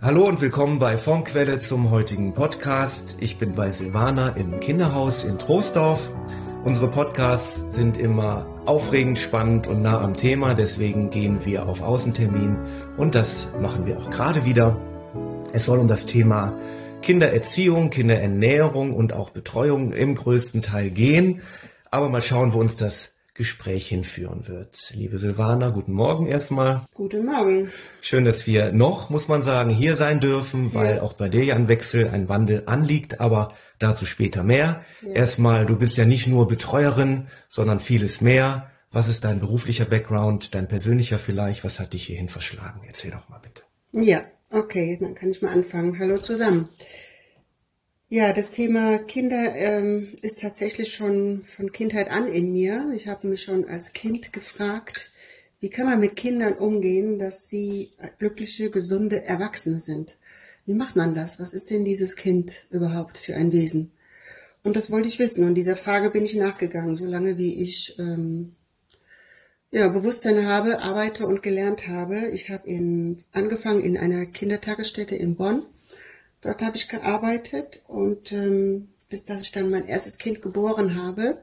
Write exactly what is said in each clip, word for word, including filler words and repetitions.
Hallo und willkommen bei Formquelle zum heutigen Podcast. Ich bin bei Silvana im Kinderhaus in Troisdorf. Unsere Podcasts sind immer aufregend, spannend und nah am Thema, deswegen gehen wir auf Außentermin und das machen wir auch gerade wieder. Es soll um das Thema Kindererziehung, Kinderernährung und auch Betreuung im größten Teil gehen. Aber mal schauen, wo uns das Gespräch hinführen wird. Liebe Silvana, guten Morgen erstmal. Guten Morgen. Schön, dass wir noch, muss man sagen, hier sein dürfen, weil Ja. auch bei dir ja ein Wechsel, ein Wandel anliegt, aber dazu später mehr. Ja. Erstmal, du bist ja nicht nur Betreuerin, sondern vieles mehr. Was ist dein beruflicher Background, dein persönlicher vielleicht? Was hat dich hierhin verschlagen? Erzähl doch mal bitte. Ja, okay, dann kann ich mal anfangen. Hallo zusammen. Ja, das Thema Kinder ähm, ist tatsächlich schon von Kindheit an in mir. Ich habe mich schon als Kind gefragt, wie kann man mit Kindern umgehen, dass sie glückliche, gesunde Erwachsene sind? Wie macht man das? Was ist denn dieses Kind überhaupt für ein Wesen? Und das wollte ich wissen. Und dieser Frage bin ich nachgegangen, solange wie ich ähm, ja, Bewusstsein habe, arbeite und gelernt habe. Ich habe in, angefangen in einer Kindertagesstätte in Bonn. Dort habe ich gearbeitet und ähm, bis dass ich dann mein erstes Kind geboren habe,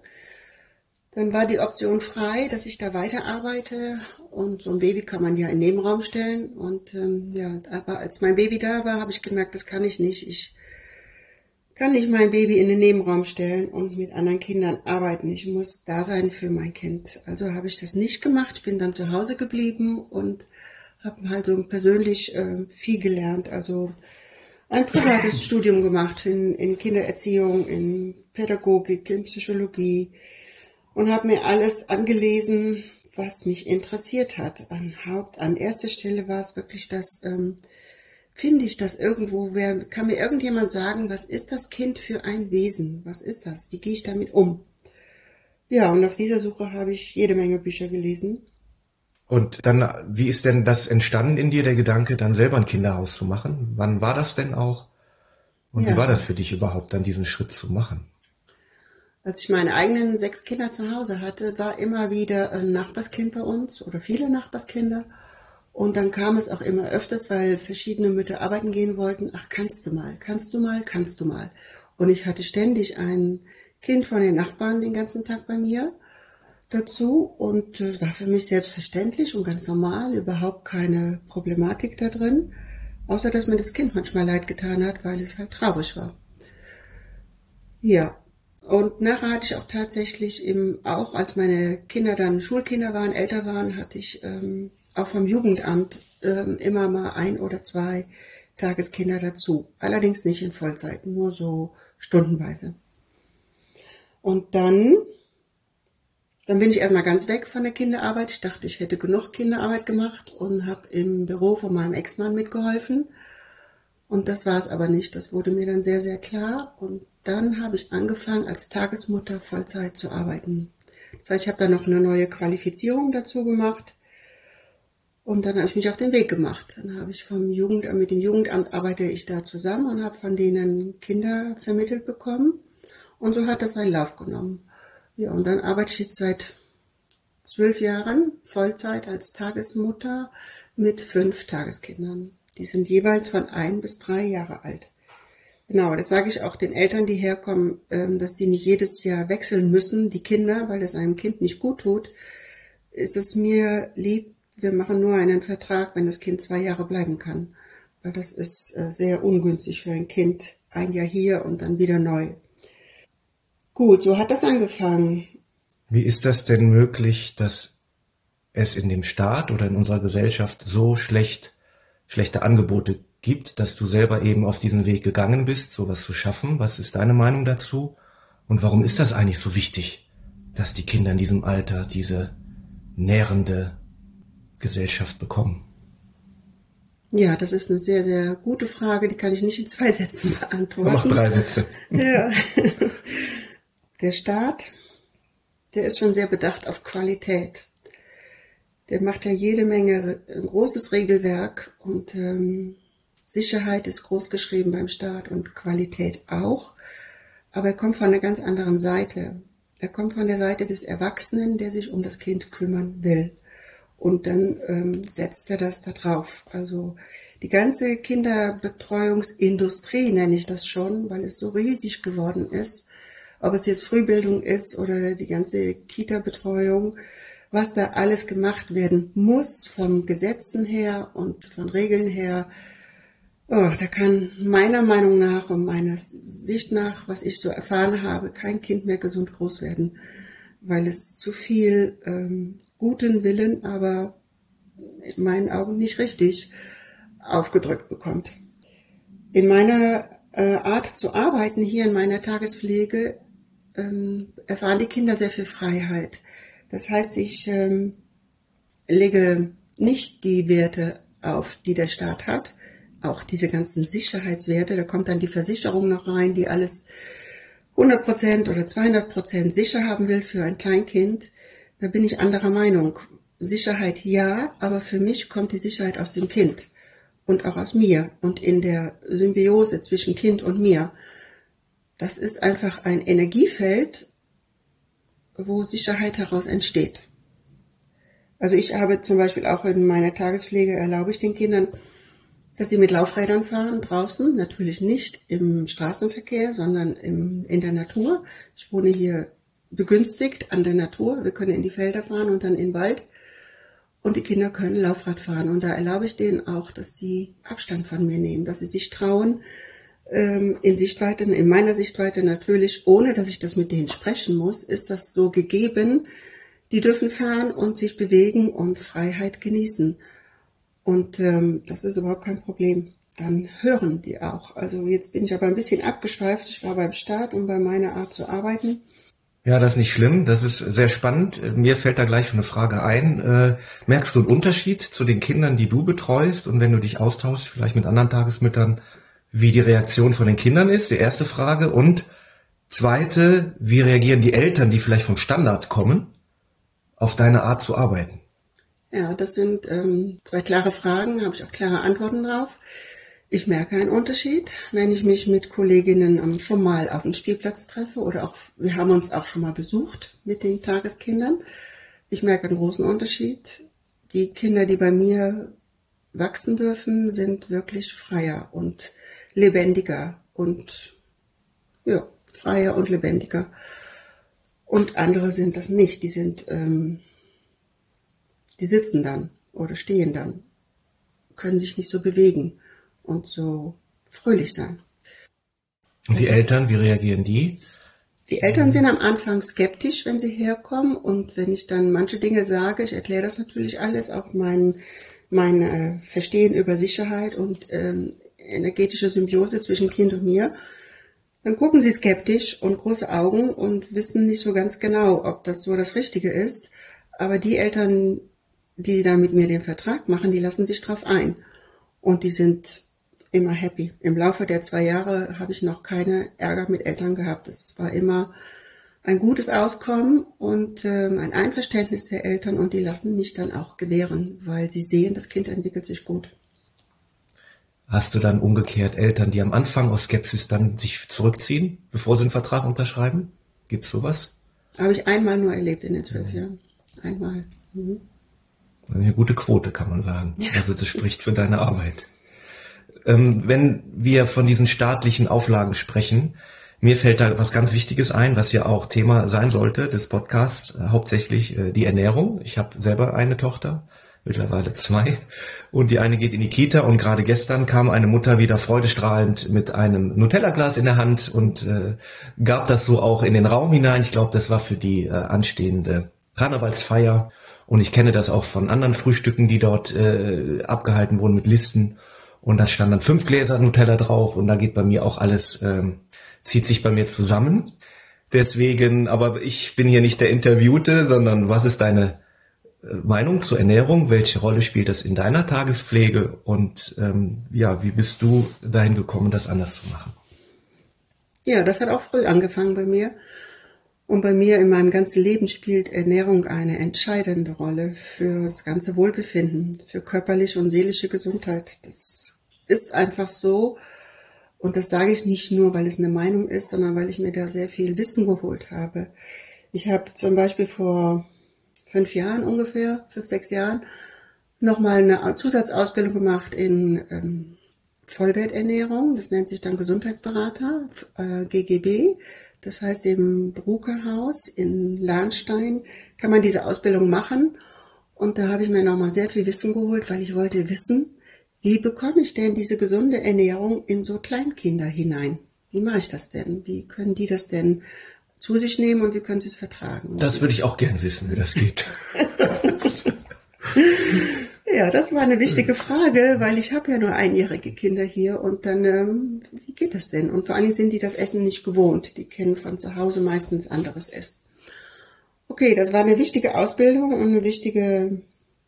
dann war die Option frei, dass ich da weiterarbeite. Und so ein Baby kann man ja in den Nebenraum stellen. Und ähm, ja, aber als mein Baby da war, habe ich gemerkt, das kann ich nicht. Ich kann nicht mein Baby in den Nebenraum stellen und mit anderen Kindern arbeiten. Ich muss da sein für mein Kind. Also habe ich das nicht gemacht. Ich bin dann zu Hause geblieben und habe halt so persönlich äh, viel gelernt. Also ein privates Studium gemacht in, in Kindererziehung, in Pädagogik, in Psychologie und habe mir alles angelesen, was mich interessiert hat. An Haupt, an erster Stelle war es wirklich das, ähm, finde ich das irgendwo, wer, kann mir irgendjemand sagen, was ist das Kind für ein Wesen? Was ist das? Wie gehe ich damit um? Ja, und auf dieser Suche habe ich jede Menge Bücher gelesen. Und dann, wie ist denn das entstanden in dir, der Gedanke, dann selber ein Kinderhaus zu machen? Wann war das denn auch? Und wie Ja, war das für dich überhaupt, dann diesen Schritt zu machen? als ich meine eigenen sechs Kinder zu Hause hatte, war immer wieder ein Nachbarskind bei uns oder viele Nachbarskinder. Und dann kam es auch immer öfters, weil verschiedene Mütter arbeiten gehen wollten. Ach, kannst du mal, kannst du mal, kannst du mal. Und ich hatte ständig ein Kind von den Nachbarn den ganzen Tag bei mir dazu und äh, war für mich selbstverständlich und ganz normal, überhaupt keine Problematik da drin, außer dass mir das Kind manchmal leid getan hat, weil es halt traurig war. Ja, und nachher hatte ich auch tatsächlich im, auch als meine Kinder dann Schulkinder waren, älter waren, hatte ich ähm, auch vom Jugendamt ähm, immer mal ein oder zwei Tageskinder dazu. Allerdings nicht in Vollzeit, nur so stundenweise. Und dann Dann bin ich erstmal ganz weg von der Kinderarbeit. Ich dachte, ich hätte genug Kinderarbeit gemacht und habe im Büro von meinem Ex-Mann mitgeholfen. Und das war es aber nicht. Das wurde mir dann sehr, sehr klar. Und dann habe ich angefangen, als Tagesmutter Vollzeit zu arbeiten. Das heißt, ich habe dann noch eine neue Qualifizierung dazu gemacht. Und dann habe ich mich auf den Weg gemacht. Dann habe ich vom Jugendamt, mit dem Jugendamt arbeite ich da zusammen und habe von denen Kinder vermittelt bekommen. Und so hat das seinen Lauf genommen. Ja, und dann arbeite ich jetzt seit zwölf Jahren Vollzeit als Tagesmutter mit fünf Tageskindern. Die sind jeweils von ein bis drei Jahre alt. Genau, das sage ich auch den Eltern, die herkommen, dass die nicht jedes Jahr wechseln müssen, die Kinder, weil das einem Kind nicht gut tut. Ist es mir lieb, wir machen nur einen Vertrag, wenn das Kind zwei Jahre bleiben kann. Weil das ist sehr ungünstig für ein Kind. Ein Jahr hier und dann wieder neu. Gut, so hat das angefangen. Wie ist das denn möglich, dass es in dem Staat oder in unserer Gesellschaft so schlecht, schlechte Angebote gibt, dass du selber eben auf diesen Weg gegangen bist, sowas zu schaffen? Was ist deine Meinung dazu? Und warum ist das eigentlich so wichtig, dass die Kinder in diesem Alter diese nährende Gesellschaft bekommen? Ja, das ist eine sehr, sehr gute Frage, die kann ich nicht in zwei Sätzen beantworten. Mach drei Sätze. Ja. Der Staat, der ist schon sehr bedacht auf Qualität. Der macht ja jede Menge, ein großes Regelwerk und ähm, Sicherheit ist groß geschrieben beim Staat und Qualität auch. Aber er kommt von einer ganz anderen Seite. Er kommt von der Seite des Erwachsenen, der sich um das Kind kümmern will. Und dann ähm, setzt er das da drauf. Also die ganze Kinderbetreuungsindustrie nenne ich das schon, weil es so riesig geworden ist. Ob es jetzt Frühbildung ist oder die ganze Kita-Betreuung, was da alles gemacht werden muss, von Gesetzen her und von Regeln her. Oh, da kann meiner Meinung nach und meiner Sicht nach, was ich so erfahren habe, kein Kind mehr gesund groß werden, weil es zu viel ähm, guten Willen, aber in meinen Augen nicht richtig aufgedrückt bekommt. In meiner äh, Art zu arbeiten hier in meiner Tagespflege ähm, erfahren die Kinder sehr viel Freiheit. Das heißt, ich ähm, lege nicht die Werte auf, die der Staat hat, auch diese ganzen Sicherheitswerte, da kommt dann die Versicherung noch rein, die alles hundert Prozent oder zweihundert Prozent sicher haben will für ein Kleinkind. Da bin ich anderer Meinung. Sicherheit ja, aber für mich kommt die Sicherheit aus dem Kind und auch aus mir und in der Symbiose zwischen Kind und mir. Das ist einfach ein Energiefeld, wo Sicherheit heraus entsteht. Also ich habe zum Beispiel auch in meiner Tagespflege erlaube ich den Kindern, dass sie mit Laufrädern fahren draußen, natürlich nicht im Straßenverkehr, sondern im, in der Natur. Ich wohne hier begünstigt an der Natur. Wir können in die Felder fahren und dann in den Wald. Und die Kinder können Laufrad fahren. Und da erlaube ich denen auch, dass sie Abstand von mir nehmen, dass sie sich trauen, ähm, in Sichtweite, in meiner Sichtweite natürlich, ohne dass ich das mit denen sprechen muss, ist das so gegeben. Die dürfen fahren und sich bewegen und Freiheit genießen. Und ähm, das ist überhaupt kein Problem. Dann hören die auch. Also jetzt bin ich aber ein bisschen abgeschweift. Ich war beim Staat und bei meiner Art zu arbeiten. Ja, das ist nicht schlimm. Das ist sehr spannend. Mir fällt da gleich schon eine Frage ein. Äh, merkst du einen Unterschied zu den Kindern, die du betreust? Und wenn du dich austauschst, vielleicht mit anderen Tagesmüttern, wie die Reaktion von den Kindern ist? Die erste Frage. Und zweite, wie reagieren die Eltern, die vielleicht vom Standard kommen, auf deine Art zu arbeiten? Ja, das sind ähm, zwei klare Fragen, habe ich auch klare Antworten drauf. Ich merke einen Unterschied, wenn ich mich mit Kolleginnen ähm, schon mal auf dem Spielplatz treffe oder auch, wir haben uns auch schon mal besucht mit den Tageskindern. Ich merke einen großen Unterschied. Die Kinder, die bei mir wachsen dürfen, sind wirklich freier und lebendiger und ja, freier und lebendiger. Und andere sind das nicht, die sind ähm, Die sitzen dann oder stehen dann, können sich nicht so bewegen und so fröhlich sein. Und die also, Eltern, wie reagieren die? Die Eltern sind am Anfang skeptisch, wenn sie herkommen. Und wenn ich dann manche Dinge sage, ich erkläre das natürlich alles, auch mein, mein äh, Verstehen über Sicherheit und ähm, energetische Symbiose zwischen Kind und mir, dann gucken sie skeptisch und große Augen und wissen nicht so ganz genau, ob das so das Richtige ist. Aber die Eltern, die dann mit mir den Vertrag machen, die lassen sich drauf ein. Und die sind immer happy. Im Laufe der zwei Jahre habe ich noch keine Ärger mit Eltern gehabt. Es war immer ein gutes Auskommen und ähm, ein Einverständnis der Eltern. Und die lassen mich dann auch gewähren, weil sie sehen, das Kind entwickelt sich gut. Hast du dann umgekehrt Eltern, die am Anfang aus Skepsis dann sich zurückziehen, bevor sie einen Vertrag unterschreiben? Gibt's sowas? Habe ich einmal nur erlebt in den zwölf ja. Jahren. Einmal. Mhm. Eine gute Quote, kann man sagen. Ja. Also das spricht für deine Arbeit. Ähm, wenn wir von diesen staatlichen Auflagen sprechen, mir fällt da was ganz Wichtiges ein, was ja auch Thema sein sollte des Podcasts, äh, hauptsächlich äh, die Ernährung. Ich habe selber eine Tochter, mittlerweile zwei, und die eine geht in die Kita und gerade gestern kam eine Mutter wieder freudestrahlend mit einem Nutella-Glas in der Hand und äh, gab das so auch in den Raum hinein. Ich glaube, das war für die äh, anstehende Karnevalsfeier. Und ich kenne das auch von anderen Frühstücken, die dort äh, abgehalten wurden mit Listen. Und da stand dann fünf Gläser Nutella drauf und da geht bei mir auch alles, ähm, zieht sich bei mir zusammen. Deswegen, aber ich bin hier nicht der Interviewte, sondern was ist deine äh, Meinung zur Ernährung? Welche Rolle spielt das in deiner Tagespflege? Und ähm, ja, wie bist du dahin gekommen, das anders zu machen? Ja, das hat auch früh angefangen bei mir. Und bei mir in meinem ganzen Leben spielt Ernährung eine entscheidende Rolle für das ganze Wohlbefinden, für körperliche und seelische Gesundheit. Das ist einfach so. Und das sage ich nicht nur, weil es eine Meinung ist, sondern weil ich mir da sehr viel Wissen geholt habe. Ich habe zum Beispiel vor fünf Jahren ungefähr, fünf, sechs Jahren, nochmal eine Zusatzausbildung gemacht in ähm, Vollwerternährung. Das nennt sich dann Gesundheitsberater, äh, G G B. Das heißt, im Brukerhaus in Lahnstein kann man diese Ausbildung machen. Und da habe ich mir nochmal sehr viel Wissen geholt, weil ich wollte wissen, wie bekomme ich denn diese gesunde Ernährung in so Kleinkinder hinein? Wie mache ich das denn? Wie können die das denn zu sich nehmen und wie können sie es vertragen? Das würde ich auch gern wissen, wie das geht. Ja, das war eine wichtige Frage, weil ich habe ja nur einjährige Kinder hier und dann, ähm, wie geht das denn? Und vor allem sind die das Essen nicht gewohnt. Die kennen von zu Hause meistens anderes Essen. Okay, das war eine wichtige Ausbildung und eine wichtige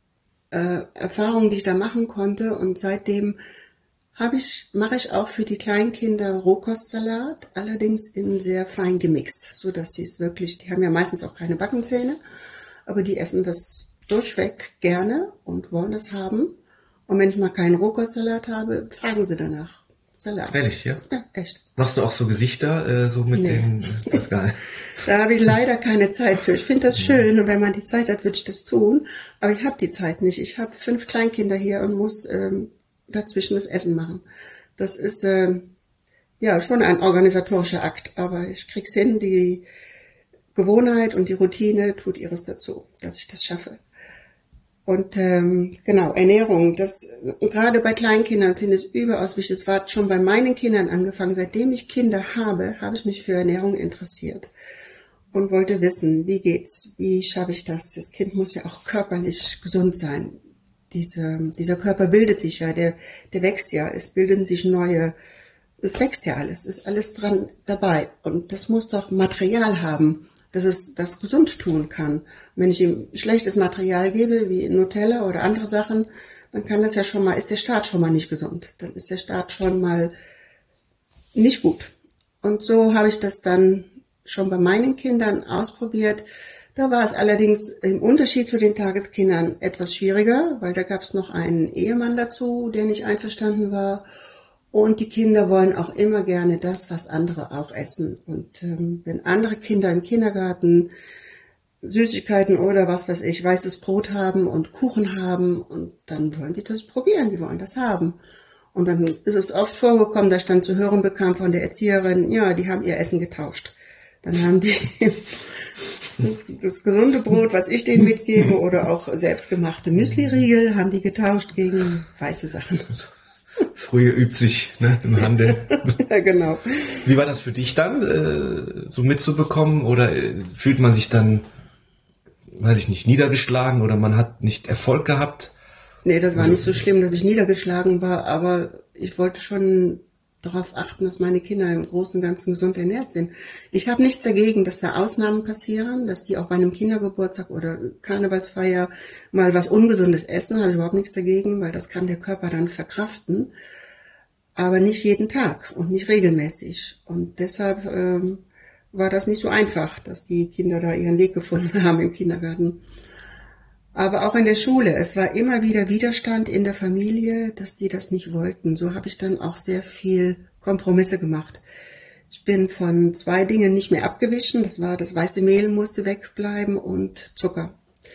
äh, Erfahrung, die ich da machen konnte. Und seitdem habe ich, mache ich auch für die Kleinkinder Rohkostsalat, allerdings in sehr fein gemixt, so dass sie es wirklich, die haben ja meistens auch keine Backenzähne, aber die essen das durchweg gerne und wollen das haben. Und wenn ich mal keinen Rohkostsalat habe, fragen sie danach. Salat. Ehrlich, ja? Ja, echt. Machst du auch so Gesichter, äh, so mit Nee. den... Das gar nicht. Da habe ich leider keine Zeit für. Ich finde das schön und wenn man die Zeit hat, würde ich das tun. Aber ich habe die Zeit nicht. Ich habe fünf Kleinkinder hier und muss ähm, dazwischen das Essen machen. Das ist ähm, ja schon ein organisatorischer Akt, aber ich krieg's hin. Die Gewohnheit und die Routine tut ihres dazu, dass ich das schaffe. Und ähm, genau, Ernährung, das gerade bei Kleinkindern finde ich überaus wichtig. Das war schon bei meinen Kindern angefangen. Seitdem ich Kinder habe, habe ich mich für Ernährung interessiert und wollte wissen, wie geht's, wie schaffe ich das? Das Kind muss ja auch körperlich gesund sein. Diese, dieser Körper bildet sich ja, der, der wächst ja, es bilden sich neue, es wächst ja alles, ist alles dran dabei. Und das muss doch Material haben, dass es das gesund tun kann. Und wenn ich ihm schlechtes Material gebe, wie Nutella oder andere Sachen, dann kann das ja schon mal, ist der Start schon mal nicht gesund. Dann ist der Start schon mal nicht gut. Und so habe ich das dann schon bei meinen Kindern ausprobiert. Da war es allerdings im Unterschied zu den Tageskindern etwas schwieriger, weil da gab es noch einen Ehemann dazu, der nicht einverstanden war. Und die Kinder wollen auch immer gerne das, was andere auch essen. Und ähm, wenn andere Kinder im Kindergarten Süßigkeiten oder was weiß ich, weißes Brot haben und Kuchen haben, und dann wollen die das probieren, die wollen das haben. Und dann ist es oft vorgekommen, dass ich dann zu hören bekam von der Erzieherin, ja, die haben ihr Essen getauscht. Dann haben die das, das gesunde Brot, was ich denen mitgebe, oder auch selbstgemachte Müsli-Riegel, haben die getauscht gegen weiße Sachen. Früher übt sich, ne, im Handel. Ja, genau. Wie war das für dich dann, äh, so mitzubekommen? Oder äh, fühlt man sich dann, weiß ich nicht, niedergeschlagen oder man hat nicht Erfolg gehabt? Nee, das war nicht so schlimm, dass ich niedergeschlagen war, aber ich wollte schon darauf achten, dass meine Kinder im Großen und Ganzen gesund ernährt sind. Ich habe nichts dagegen, dass da Ausnahmen passieren, dass die auch bei einem Kindergeburtstag oder Karnevalsfeier mal was Ungesundes essen, habe ich überhaupt nichts dagegen, weil das kann der Körper dann verkraften, aber nicht jeden Tag und nicht regelmäßig. Und deshalb ähm, war das nicht so einfach, dass die Kinder da ihren Weg gefunden haben im Kindergarten. Aber auch in der Schule, es war immer wieder Widerstand in der Familie, dass die das nicht wollten. So habe ich dann auch sehr viel Kompromisse gemacht. Ich bin von zwei Dingen nicht mehr abgewichen. Das war, das weiße Mehl musste wegbleiben und Zucker.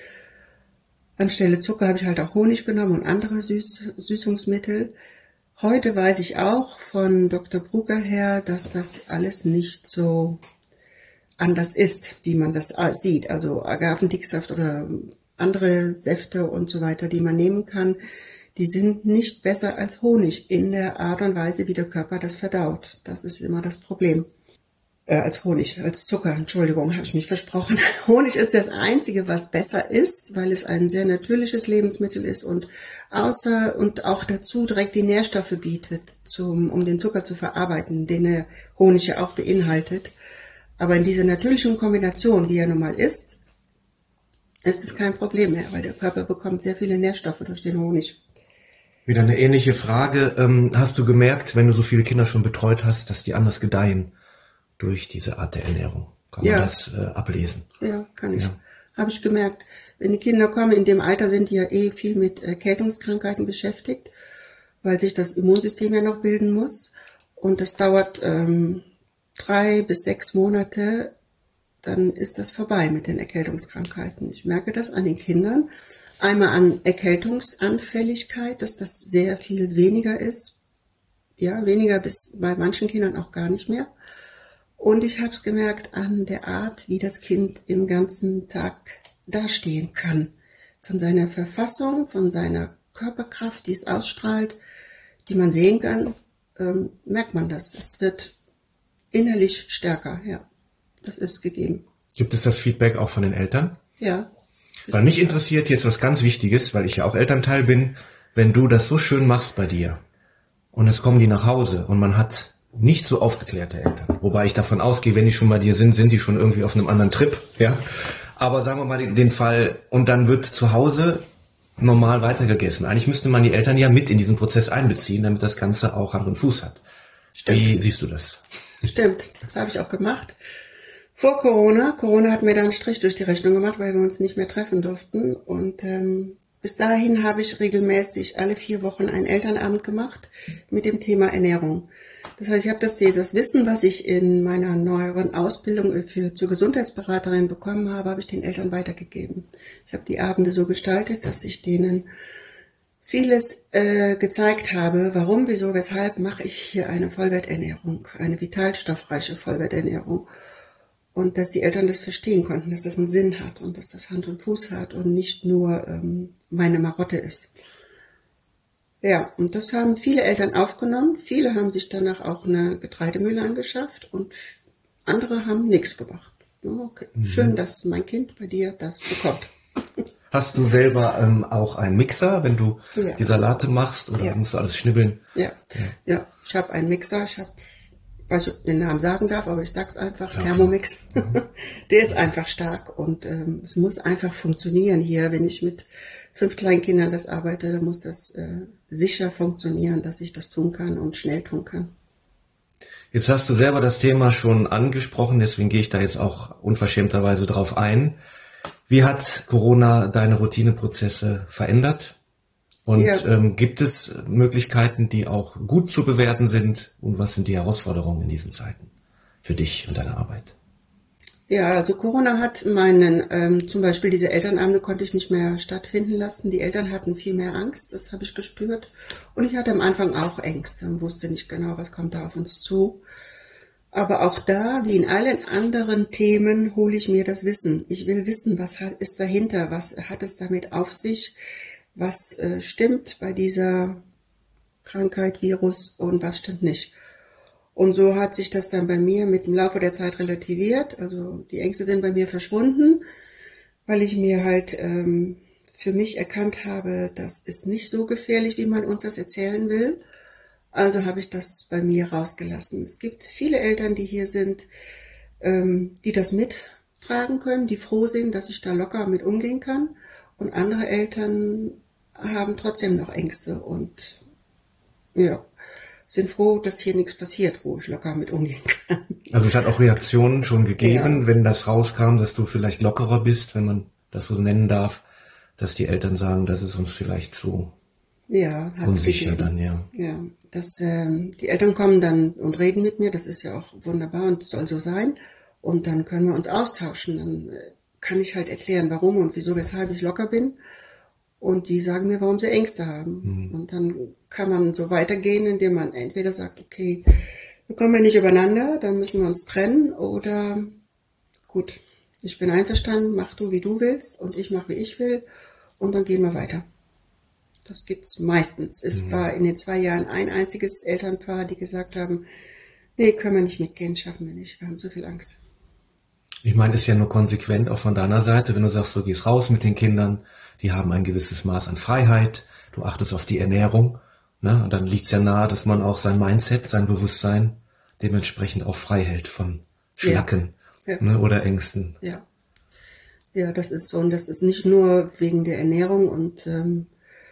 Anstelle Zucker habe ich halt auch Honig genommen und andere Süß, Süßungsmittel. Heute weiß ich auch von Doktor Brucker her, dass das alles nicht so anders ist, wie man das sieht. Also Agavendicksaft oder andere Säfte und so weiter, die man nehmen kann, die sind nicht besser als Honig in der Art und Weise, wie der Körper das verdaut. Das ist immer das Problem. Äh, als Honig, als Zucker, Entschuldigung, habe ich mich versprochen. Honig ist das Einzige, was besser ist, weil es ein sehr natürliches Lebensmittel ist und außer und auch dazu direkt die Nährstoffe bietet, zum, um den Zucker zu verarbeiten, den der Honig ja auch beinhaltet. Aber in dieser natürlichen Kombination, wie er nun mal ist, ist es kein Problem mehr, weil der Körper bekommt sehr viele Nährstoffe durch den Honig. Wieder eine ähnliche Frage. Ähm, hast du gemerkt, wenn du so viele Kinder schon betreut hast, dass die anders gedeihen durch diese Art der Ernährung? Kann man Ja. das äh, ablesen? Ja, kann ich. Ja. Habe ich gemerkt. Wenn die Kinder kommen, in dem Alter sind die ja eh viel mit Erkältungskrankheiten beschäftigt, weil sich das Immunsystem ja noch bilden muss. Und das dauert ähm, drei bis sechs Monate, dann ist das vorbei mit den Erkältungskrankheiten. Ich merke das an den Kindern. Einmal an Erkältungsanfälligkeit, dass das sehr viel weniger ist. Ja, weniger bis bei manchen Kindern auch gar nicht mehr. Und ich habe es gemerkt an der Art, wie das Kind im ganzen Tag dastehen kann. Von seiner Verfassung, von seiner Körperkraft, die es ausstrahlt, die man sehen kann, ähm, merkt man das. Es wird innerlich stärker, ja. Das ist gegeben. Gibt es das Feedback auch von den Eltern? Ja. Weil mich interessiert jetzt was ganz Wichtiges, weil ich ja auch Elternteil bin, wenn du das so schön machst bei dir und es kommen die nach Hause und man hat nicht so aufgeklärte Eltern. Wobei ich davon ausgehe, wenn die schon bei dir sind, sind die schon irgendwie auf einem anderen Trip, ja. Aber sagen wir mal den, den Fall, und dann wird zu Hause normal weitergegessen. Eigentlich müsste man die Eltern ja mit in diesen Prozess einbeziehen, damit das Ganze auch Hand und Fuß hat. Stimmt. Wie siehst du das? Stimmt, das habe ich auch gemacht. Vor Corona, Corona hat mir da einen Strich durch die Rechnung gemacht, weil wir uns nicht mehr treffen durften. Und ähm, bis dahin habe ich regelmäßig alle vier Wochen einen Elternabend gemacht mit dem Thema Ernährung. Das heißt, ich habe das, das Wissen, was ich in meiner neueren Ausbildung für, zur Gesundheitsberaterin bekommen habe, habe ich den Eltern weitergegeben. Ich habe die Abende so gestaltet, dass ich denen vieles äh, gezeigt habe, warum, wieso, weshalb mache ich hier eine Vollwerternährung, eine vitalstoffreiche Vollwerternährung. Und dass die Eltern das verstehen konnten, dass das einen Sinn hat und dass das Hand und Fuß hat und nicht nur ähm, meine Marotte ist. Ja, und das haben viele Eltern aufgenommen. Viele haben sich danach auch eine Getreidemühle angeschafft und andere haben nichts gemacht. Okay, mhm. Schön, dass mein Kind bei dir das bekommt. Hast du selber ähm, auch einen Mixer, wenn du ja. die Salate machst oder ja. musst du alles schnibbeln? Ja, ja. ja. Ich habe einen Mixer, ich habe, weiß nicht, ob ich den Namen sagen darf, aber ich sag's einfach, ja. Thermomix. Mhm. Der ist einfach stark und ähm, es muss einfach funktionieren hier. Wenn ich mit fünf Kleinkindern das arbeite, dann muss das äh, sicher funktionieren, dass ich das tun kann und schnell tun kann. Jetzt hast du selber das Thema schon angesprochen, deswegen gehe ich da jetzt auch unverschämterweise drauf ein. Wie hat Corona deine Routineprozesse verändert? Und ja. ähm, gibt es Möglichkeiten, die auch gut zu bewerten sind? Und was sind die Herausforderungen in diesen Zeiten für dich und deine Arbeit? Ja, also Corona hat meinen, ähm, zum Beispiel diese Elternabende konnte ich nicht mehr stattfinden lassen. Die Eltern hatten viel mehr Angst, das habe ich gespürt. Und ich hatte am Anfang auch Ängste und wusste nicht genau, was kommt da auf uns zu. Aber auch da, wie in allen anderen Themen, hole ich mir das Wissen. Ich will wissen, was ist dahinter, was hat es damit auf sich, was äh, stimmt bei dieser Krankheit, Virus und was stimmt nicht. Und so hat sich das dann bei mir mit dem Laufe der Zeit relativiert. Also die Ängste sind bei mir verschwunden, weil ich mir halt ähm, für mich erkannt habe, das ist nicht so gefährlich, wie man uns das erzählen will. Also habe ich das bei mir rausgelassen. Es gibt viele Eltern, die hier sind, ähm, die das mittragen können, die froh sind, dass ich da locker mit umgehen kann. Und andere Eltern haben trotzdem noch Ängste und ja, sind froh, dass hier nichts passiert, wo ich locker mit umgehen kann. Also es hat auch Reaktionen schon gegeben, ja. wenn das rauskam, dass du vielleicht lockerer bist, wenn man das so nennen darf, dass die Eltern sagen, das ist uns vielleicht zu ja, unsicher dann, ja. Ja, das, ähm, die Eltern kommen dann und reden mit mir, das ist ja auch wunderbar und soll so sein. Und dann können wir uns austauschen. Dann äh, kann ich halt erklären, warum und wieso, weshalb ich locker bin. Und die sagen mir, warum sie Ängste haben. Mhm. Und dann kann man so weitergehen, indem man entweder sagt, okay, wir kommen ja nicht übereinander, dann müssen wir uns trennen. Oder gut, ich bin einverstanden, mach du, wie du willst und ich mache, wie ich will. Und dann gehen wir weiter. Das gibt's meistens. Es mhm. war in den zwei Jahren ein einziges Elternpaar, die gesagt haben, nee, können wir nicht mitgehen, schaffen wir nicht, wir haben so viel Angst. Ich meine, ist ja nur konsequent auch von deiner Seite, wenn du sagst, du gehst raus mit den Kindern, die haben ein gewisses Maß an Freiheit, du achtest auf die Ernährung, ne? Und dann liegt's ja nahe, dass man auch sein Mindset, sein Bewusstsein dementsprechend auch frei hält von Schlacken ja. Ja. Ne? oder Ängsten. Ja. Ja, das ist so und das ist nicht nur wegen der Ernährung und ähm,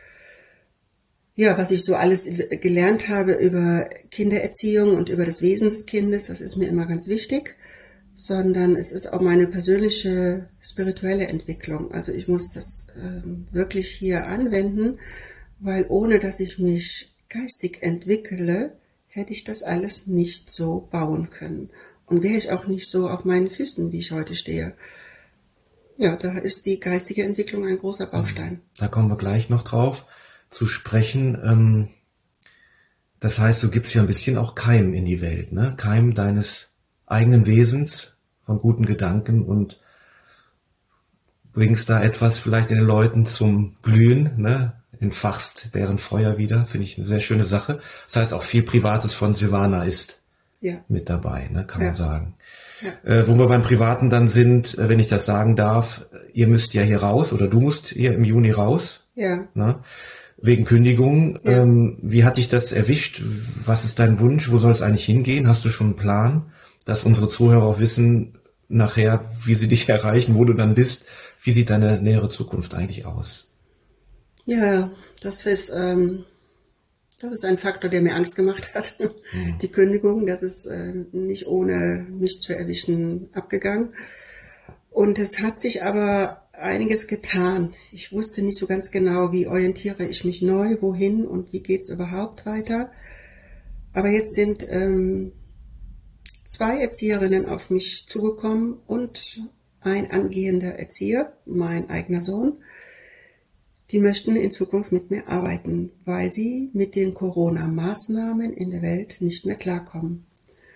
ja, was ich so alles gelernt habe über Kindererziehung und über das Wesen des Kindes, das ist mir immer ganz wichtig, sondern es ist auch meine persönliche spirituelle Entwicklung. Also ich muss das ähm, wirklich hier anwenden, weil ohne dass ich mich geistig entwickle, hätte ich das alles nicht so bauen können. und wäre ich auch nicht so auf meinen Füßen, wie ich heute stehe. Ja, da ist die geistige Entwicklung ein großer Baustein. Da kommen wir gleich noch drauf zu sprechen. Das heißt, du gibst ja ein bisschen auch Keim in die Welt, ne? Keim deines eigenen Wesens, von guten Gedanken und bringst da etwas vielleicht in den Leuten zum Glühen, ne? Entfachst deren Feuer wieder, finde ich eine sehr schöne Sache. Das heißt, auch viel Privates von Silvana ist ja mit dabei, ne? Kann ja. man sagen. Ja. Äh, wo wir beim Privaten dann sind, äh, wenn ich das sagen darf, ihr müsst ja hier raus oder du musst hier im Juni raus. Ja. Ne? Wegen Kündigung. Ja. Ähm, wie hat dich das erwischt? Was ist dein Wunsch? Wo soll es eigentlich hingehen? Hast du schon einen Plan, dass unsere Zuhörer auch wissen, nachher, wie sie dich erreichen, wo du dann bist? Wie sieht deine nähere Zukunft eigentlich aus? Ja, das ist, ähm, das ist ein Faktor, der mir Angst gemacht hat. Mhm. Die Kündigung, das ist äh, nicht ohne mich zu erwischen abgegangen. Und es hat sich aber einiges getan. Ich wusste nicht so ganz genau, wie orientiere ich mich neu, wohin und wie geht's überhaupt weiter. Aber jetzt sind ähm, zwei Erzieherinnen auf mich zugekommen und ein angehender Erzieher, mein eigener Sohn. Die möchten in Zukunft mit mir arbeiten, weil sie mit den Corona-Maßnahmen in der Welt nicht mehr klarkommen.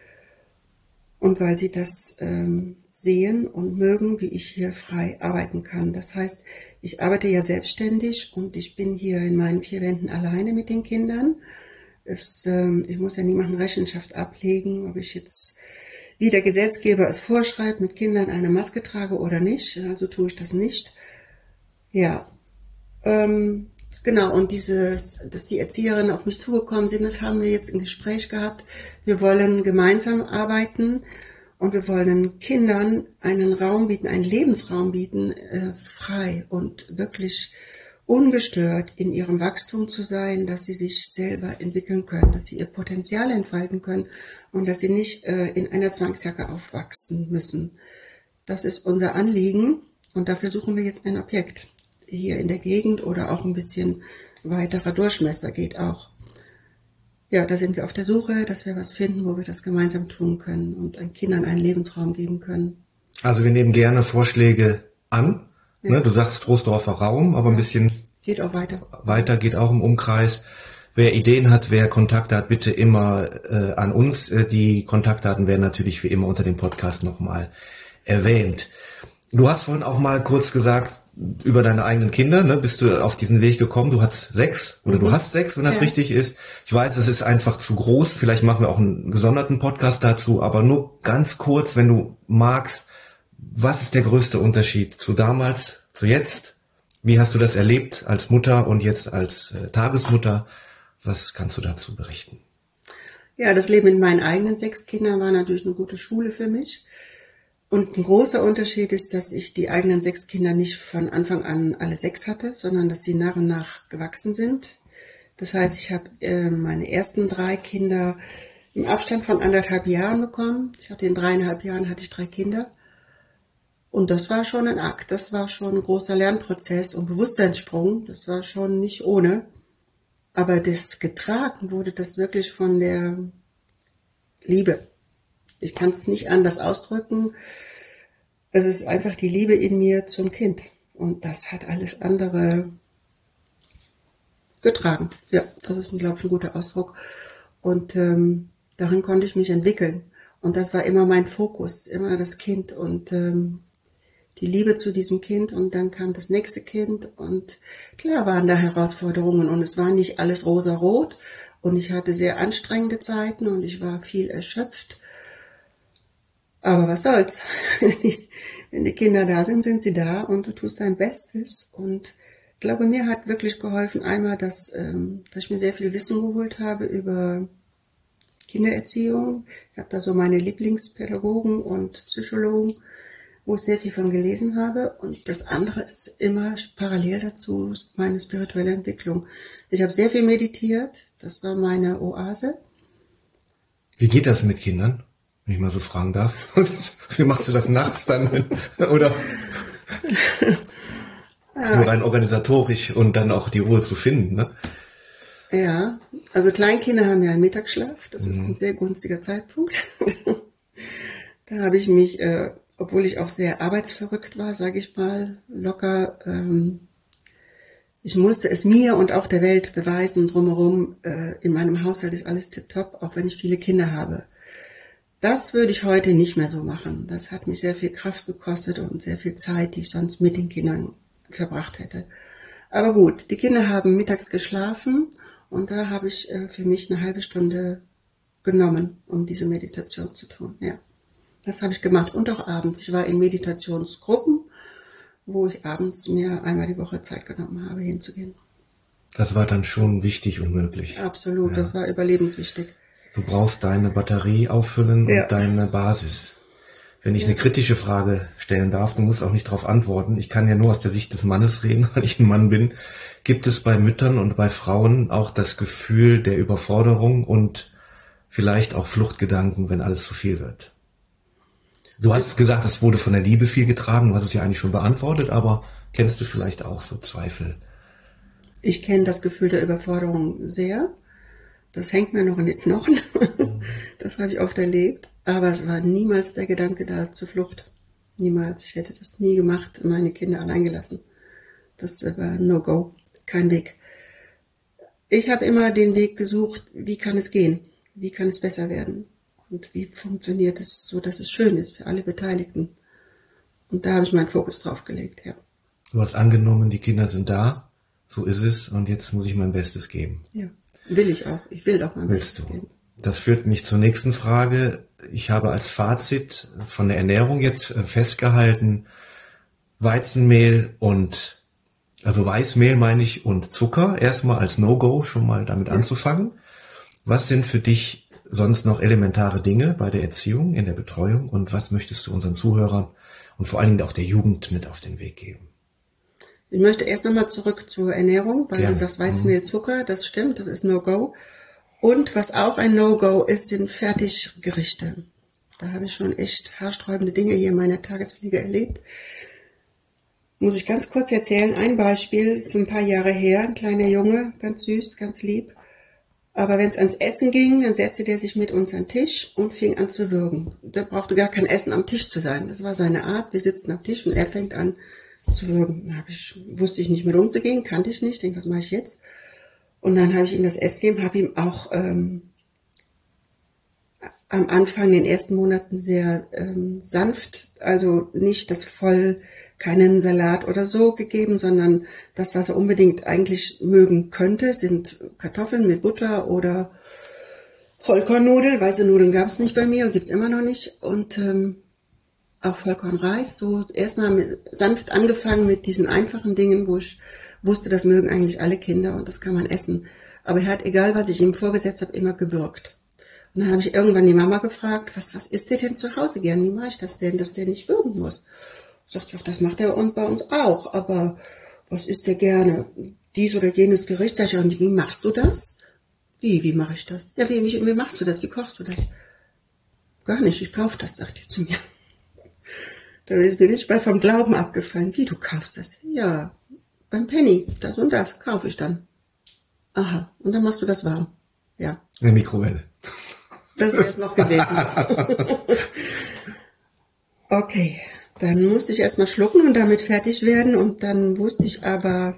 Und weil sie das ähm, sehen und mögen, wie ich hier frei arbeiten kann. Das heißt, ich arbeite ja selbstständig und ich bin hier in meinen vier Wänden alleine mit den Kindern. Es, ähm, ich muss ja niemandem Rechenschaft ablegen, ob ich jetzt, wie der Gesetzgeber es vorschreibt, mit Kindern eine Maske trage oder nicht. Also tue ich das nicht. Ja, ähm, genau. Und dieses, dass die Erzieherinnen auf mich zugekommen sind, das haben wir jetzt im Gespräch gehabt. Wir wollen gemeinsam arbeiten und wir wollen Kindern einen Raum bieten, einen Lebensraum bieten, äh, frei und wirklich ungestört in ihrem Wachstum zu sein, dass sie sich selber entwickeln können, dass sie ihr Potenzial entfalten können und dass sie nicht äh, in einer Zwangsjacke aufwachsen müssen. Das ist unser Anliegen und dafür suchen wir jetzt ein Objekt hier in der Gegend oder auch ein bisschen weiterer Durchmesser geht auch. Ja, da sind wir auf der Suche, dass wir was finden, wo wir das gemeinsam tun können und den Kindern einen Lebensraum geben können. Also wir nehmen gerne Vorschläge an. Ja. Ne, du sagst Troisdorfer Raum, aber ja. ein bisschen geht auch weiter. Weiter geht auch im Umkreis. Wer Ideen hat, wer Kontakte hat, bitte immer äh, an uns. Äh, die Kontaktdaten werden natürlich wie immer unter dem Podcast nochmal erwähnt. Du hast vorhin auch mal kurz gesagt, über deine eigenen Kinder, ne, bist du auf diesen Weg gekommen. Du hast sechs oder mhm. du hast sechs, wenn das ja. richtig ist. Ich weiß, es ist einfach zu groß. Vielleicht machen wir auch einen gesonderten Podcast dazu, aber nur ganz kurz, wenn du magst, was ist der größte Unterschied zu damals, zu jetzt? Wie hast du das erlebt als Mutter und jetzt als äh, Tagesmutter? Was kannst du dazu berichten? Ja, das Leben mit meinen eigenen sechs Kindern war natürlich eine gute Schule für mich. Und ein großer Unterschied ist, dass ich die eigenen sechs Kinder nicht von Anfang an alle sechs hatte, sondern dass sie nach und nach gewachsen sind. Das heißt, ich habe äh, meine ersten drei Kinder im Abstand von anderthalb Jahren bekommen. Ich hatte in dreieinhalb Jahren hatte ich drei Kinder. Und das war schon ein Akt, das war schon ein großer Lernprozess und Bewusstseinssprung. Das war schon nicht ohne. Aber das getragen wurde das wirklich von der Liebe. Ich kann es nicht anders ausdrücken. Es ist einfach die Liebe in mir zum Kind. Und das hat alles andere getragen. Ja, das ist, glaube ich, ein guter Ausdruck. Und ähm, darin konnte ich mich entwickeln. Und das war immer mein Fokus, immer das Kind und ähm, die Liebe zu diesem Kind. Und dann kam das nächste Kind. Und klar waren da Herausforderungen. Und es war nicht alles rosarot. Und ich hatte sehr anstrengende Zeiten und ich war viel erschöpft. Aber was soll's? Wenn die Kinder da sind, sind sie da und du tust dein Bestes. Und ich glaube, mir hat wirklich geholfen einmal, dass, ähm, dass ich mir sehr viel Wissen geholt habe über Kindererziehung. Ich habe da so meine Lieblingspädagogen und Psychologen, wo ich sehr viel von gelesen habe. Und das andere ist immer parallel dazu meine spirituelle Entwicklung. Ich habe sehr viel meditiert. Das war meine Oase. Wie geht das mit Kindern? Wenn ich mal so fragen darf. Wie machst du das nachts dann? Oder so rein organisatorisch und dann auch die Ruhe zu finden, ne? Ja, also Kleinkinder haben ja einen Mittagsschlaf. Das ist ein sehr günstiger Zeitpunkt. Da habe ich mich, äh, obwohl ich auch sehr arbeitsverrückt war, sage ich mal, locker, ähm, ich musste es mir und auch der Welt beweisen, drumherum, äh, in meinem Haushalt ist alles tipptopp, auch wenn ich viele Kinder habe. Das würde ich heute nicht mehr so machen. Das hat mich sehr viel Kraft gekostet und sehr viel Zeit, die ich sonst mit den Kindern verbracht hätte. Aber gut, die Kinder haben mittags geschlafen und da habe ich äh, für mich eine halbe Stunde genommen, um diese Meditation zu tun. Ja, das habe ich gemacht und auch abends. Ich war in Meditationsgruppen, wo ich abends mir einmal die Woche Zeit genommen habe, hinzugehen. Das war dann schon wichtig und möglich. Absolut, Ja. Das war überlebenswichtig. Du brauchst deine Batterie auffüllen Ja. und deine Basis. Wenn ich Ja. eine kritische Frage stellen darf, du musst auch nicht darauf antworten. Ich kann ja nur aus der Sicht des Mannes reden, weil ich ein Mann bin. Gibt es bei Müttern und bei Frauen auch das Gefühl der Überforderung und vielleicht auch Fluchtgedanken, wenn alles zu viel wird? Du hast gesagt, es wurde von der Liebe viel getragen. Du hast es ja eigentlich schon beantwortet, aber kennst du vielleicht auch so Zweifel? Ich kenne das Gefühl der Überforderung sehr. Das hängt mir noch in den Knochen. Das habe ich oft erlebt. Aber es war niemals der Gedanke da zur Flucht. Niemals. Ich hätte das nie gemacht, meine Kinder allein gelassen. Das war No-Go, kein Weg. Ich habe immer den Weg gesucht, wie kann es gehen? Wie kann es besser werden? Und wie funktioniert es so, dass es schön ist für alle Beteiligten? Und da habe ich meinen Fokus drauf gelegt, ja. Du hast angenommen, die Kinder sind da, so ist es und jetzt muss ich mein Bestes geben. Ja, will ich auch. Ich will auch mein Willst Bestes du? geben. Das führt mich zur nächsten Frage. Ich habe als Fazit von der Ernährung jetzt festgehalten, Weizenmehl und, also Weißmehl meine ich, und Zucker erstmal als No-Go, schon mal damit ja. anzufangen. Was sind für dich sonst noch elementare Dinge bei der Erziehung, in der Betreuung und was möchtest du unseren Zuhörern und vor allen Dingen auch der Jugend mit auf den Weg geben? Ich möchte erst nochmal zurück zur Ernährung, weil Gerne. du sagst Weizenmehl, Zucker, das stimmt, das ist No-Go. Und was auch ein No-Go ist, sind Fertiggerichte. Da habe ich schon echt haarsträubende Dinge hier in meiner Tagespflege erlebt. Muss ich ganz kurz erzählen, ein Beispiel, ist ein paar Jahre her, ein kleiner Junge, ganz süß, ganz lieb. Aber wenn es ans Essen ging, dann setzte der sich mit uns an den Tisch und fing an zu würgen. Da brauchte gar kein Essen am Tisch zu sein. Das war seine Art. Wir sitzen am Tisch und er fängt an zu würgen. Da hab ich, wusste ich nicht mit umzugehen, kannte ich nicht. Denke, was mache ich jetzt? Und dann habe ich ihm das Essen gegeben, habe ihm auch ähm, am Anfang, in den ersten Monaten sehr ähm, sanft, also nicht das voll, keinen Salat oder so gegeben, sondern das, was er unbedingt eigentlich mögen könnte, sind Kartoffeln mit Butter oder Vollkornnudeln. Weiße Nudeln gab es nicht bei mir, gibt's immer noch nicht. Und ähm, auch Vollkornreis, so erstmal sanft angefangen mit diesen einfachen Dingen, wo ich wusste, das mögen eigentlich alle Kinder und das kann man essen. Aber er hat, egal was ich ihm vorgesetzt habe, immer gewürgt. Und dann habe ich irgendwann die Mama gefragt, was, was isst der denn zu Hause gern? Wie mache ich das denn, dass der nicht würgen muss? Sagt ich, das macht er und bei uns auch, aber was isst der gerne? Dies oder jenes Gericht? Sag ich, und wie machst du das? Wie, wie mache ich das? Ja, wie, wie, wie machst du das? Wie kochst du das? Gar nicht, ich kaufe das, sagt die zu mir. Da bin ich mal vom Glauben abgefallen. Wie, du kaufst das? Ja, beim Penny, das und das kaufe ich dann. Aha, und dann machst du das warm. Ja. Eine Mikrowelle. Das wäre es noch gewesen. Okay, dann musste ich erstmal schlucken und damit fertig werden. Und dann wusste ich aber,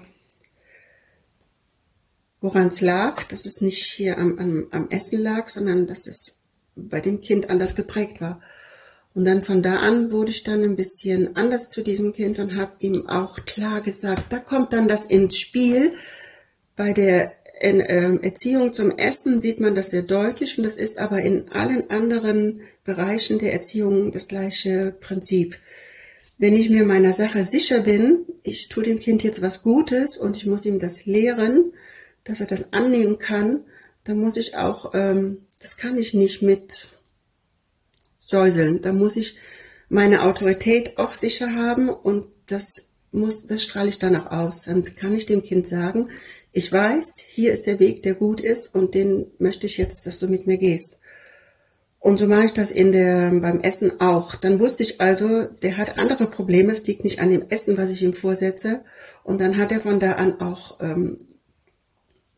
woran es lag, dass es nicht hier am, am, am Essen lag, sondern dass es bei dem Kind anders geprägt war. Und dann von da an wurde ich dann ein bisschen anders zu diesem Kind und habe ihm auch klar gesagt, da kommt dann das ins Spiel. Bei der in, äh, Erziehung zum Essen sieht man das sehr deutlich und das ist aber in allen anderen Bereichen der Erziehung das gleiche Prinzip. Wenn ich mir meiner Sache sicher bin, ich tue dem Kind jetzt was Gutes und ich muss ihm das lehren, dass er das annehmen kann, dann muss ich auch, ähm, das kann ich nicht mit säuseln. Da muss ich meine Autorität auch sicher haben und das muss, das strahle ich dann auch aus. Dann kann ich dem Kind sagen, ich weiß, hier ist der Weg, der gut ist und den möchte ich jetzt, dass du mit mir gehst. Und so mache ich das in der, beim Essen auch. Dann wusste ich also, der hat andere Probleme, es liegt nicht an dem Essen, was ich ihm vorsetze. Und dann hat er von da an auch ähm,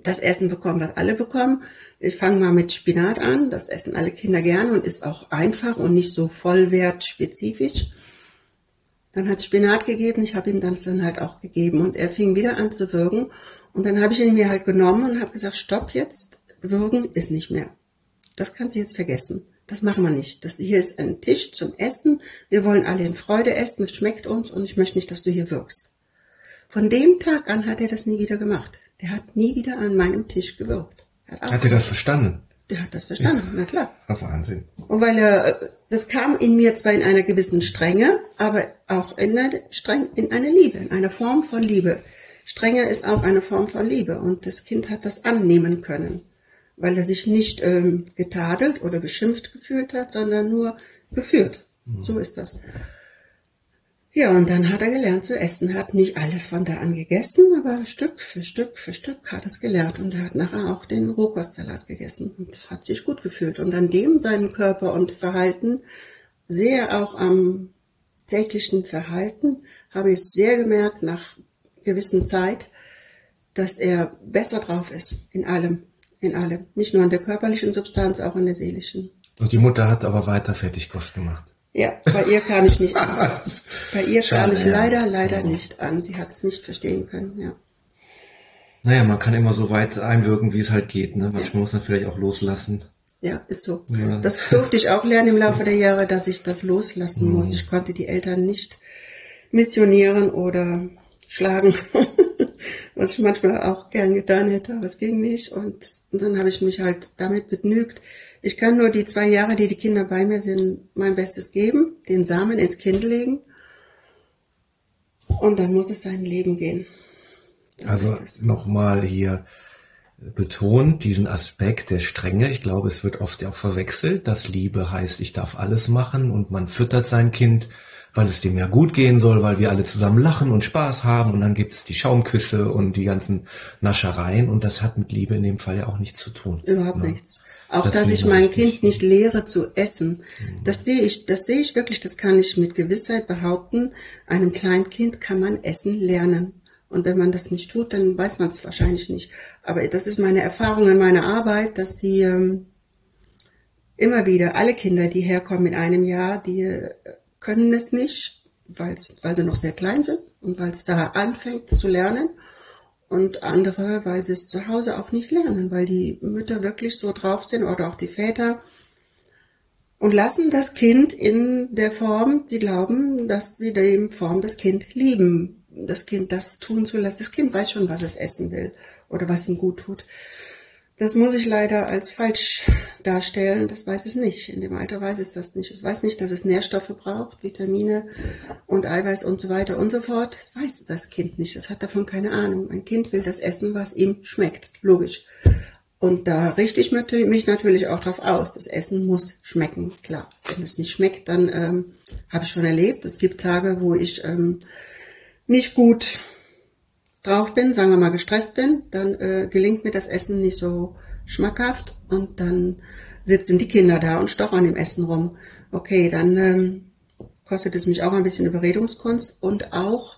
das Essen bekommen, was alle bekommen. Ich fange mal mit Spinat an. Das essen alle Kinder gerne und ist auch einfach und nicht so vollwertspezifisch. Dann hat es Spinat gegeben. Ich habe ihm das dann halt auch gegeben. Und er fing wieder an zu würgen. Und dann habe ich ihn mir halt genommen und habe gesagt, stopp jetzt, würgen ist nicht mehr. Das kannst du jetzt vergessen. Das machen wir nicht. Das hier ist ein Tisch zum Essen. Wir wollen alle in Freude essen. Es schmeckt uns und ich möchte nicht, dass du hier wirkst. Von dem Tag an hat er das nie wieder gemacht. Der hat nie wieder an meinem Tisch gewirkt. Hat, hat er das verstanden? Der hat das verstanden, ja. Na klar. Wahnsinn. Und weil er, das kam in mir zwar in einer gewissen Strenge, aber auch in einer, Streng, in einer Liebe, in einer Form von Liebe. Strenge ist auch eine Form von Liebe und das Kind hat das annehmen können, weil er sich nicht ähm, getadelt oder beschimpft gefühlt hat, sondern nur geführt. Mhm. So ist das. Ja, und dann hat er gelernt zu essen, hat nicht alles von da an gegessen, aber Stück für Stück für Stück hat es gelernt und er hat nachher auch den Rohkostsalat gegessen und hat sich gut gefühlt und an dem seinen Körper und Verhalten, sehr auch am täglichen Verhalten, habe ich sehr gemerkt nach gewissen Zeit, dass er besser drauf ist in allem, in allem, nicht nur in der körperlichen Substanz, auch in der seelischen. Und die Mutter hat aber weiter Fertigkost gemacht. Ja, bei ihr kam ich nicht an. Bei ihr kam Schade, ich ja. leider, leider nicht an. Sie hat es nicht verstehen können, ja. Naja, man kann immer so weit einwirken, wie es halt geht, ne? Manchmal ja. muss man vielleicht auch loslassen. Ja, ist so. Ja. Das durfte ich auch lernen im Laufe der Jahre, dass ich das loslassen mhm. muss. Ich konnte die Eltern nicht missionieren oder schlagen, was ich manchmal auch gern getan hätte, aber es ging nicht. Und, und dann habe ich mich halt damit begnügt. Ich kann nur die zwei Jahre, die die Kinder bei mir sind, mein Bestes geben, den Samen ins Kind legen und dann muss es sein Leben gehen. Das also nochmal hier betont diesen Aspekt der Strenge. Ich glaube, es wird oft auch verwechselt, dass Liebe heißt, ich darf alles machen und man füttert sein Kind, weil es dem ja gut gehen soll, weil wir alle zusammen lachen und Spaß haben und dann gibt es die Schaumküsse und die ganzen Naschereien und das hat mit Liebe in dem Fall ja auch nichts zu tun. Überhaupt ne? nichts. Auch, das dass ich mein Kind nicht lehre zu essen. Mhm. Das sehe ich, das sehe ich wirklich, das kann ich mit Gewissheit behaupten. Einem kleinen Kind kann man Essen lernen. Und wenn man das nicht tut, dann weiß man es wahrscheinlich nicht. Aber das ist meine Erfahrung in meiner Arbeit, dass die ähm, immer wieder, alle Kinder, die herkommen in einem Jahr, die äh, können es nicht, weil's, weil sie noch sehr klein sind und weil es da anfängt zu lernen. Und andere, weil sie es zu Hause auch nicht lernen, weil die Mütter wirklich so drauf sind oder auch die Väter und lassen das Kind in der Form, sie glauben, dass sie die Form das Kind lieben, das Kind das tun zu lassen. Das Kind weiß schon, was es essen will oder was ihm gut tut. Das muss ich leider als falsch darstellen. Das weiß es nicht. In dem Alter weiß es das nicht. Es weiß nicht, dass es Nährstoffe braucht, Vitamine und Eiweiß und so weiter und so fort. Das weiß das Kind nicht. Das hat davon keine Ahnung. Ein Kind will das essen, was ihm schmeckt. Logisch. Und da richte ich mich natürlich auch drauf aus. Das Essen muss schmecken, klar. Wenn es nicht schmeckt, dann ähm, habe ich schon erlebt. Es gibt Tage, wo ich ähm, nicht gut drauf bin, sagen wir mal gestresst bin, dann äh, gelingt mir das Essen nicht so schmackhaft und dann sitzen die Kinder da und stochern an dem Essen rum. Okay, dann ähm, kostet es mich auch ein bisschen Überredungskunst und auch,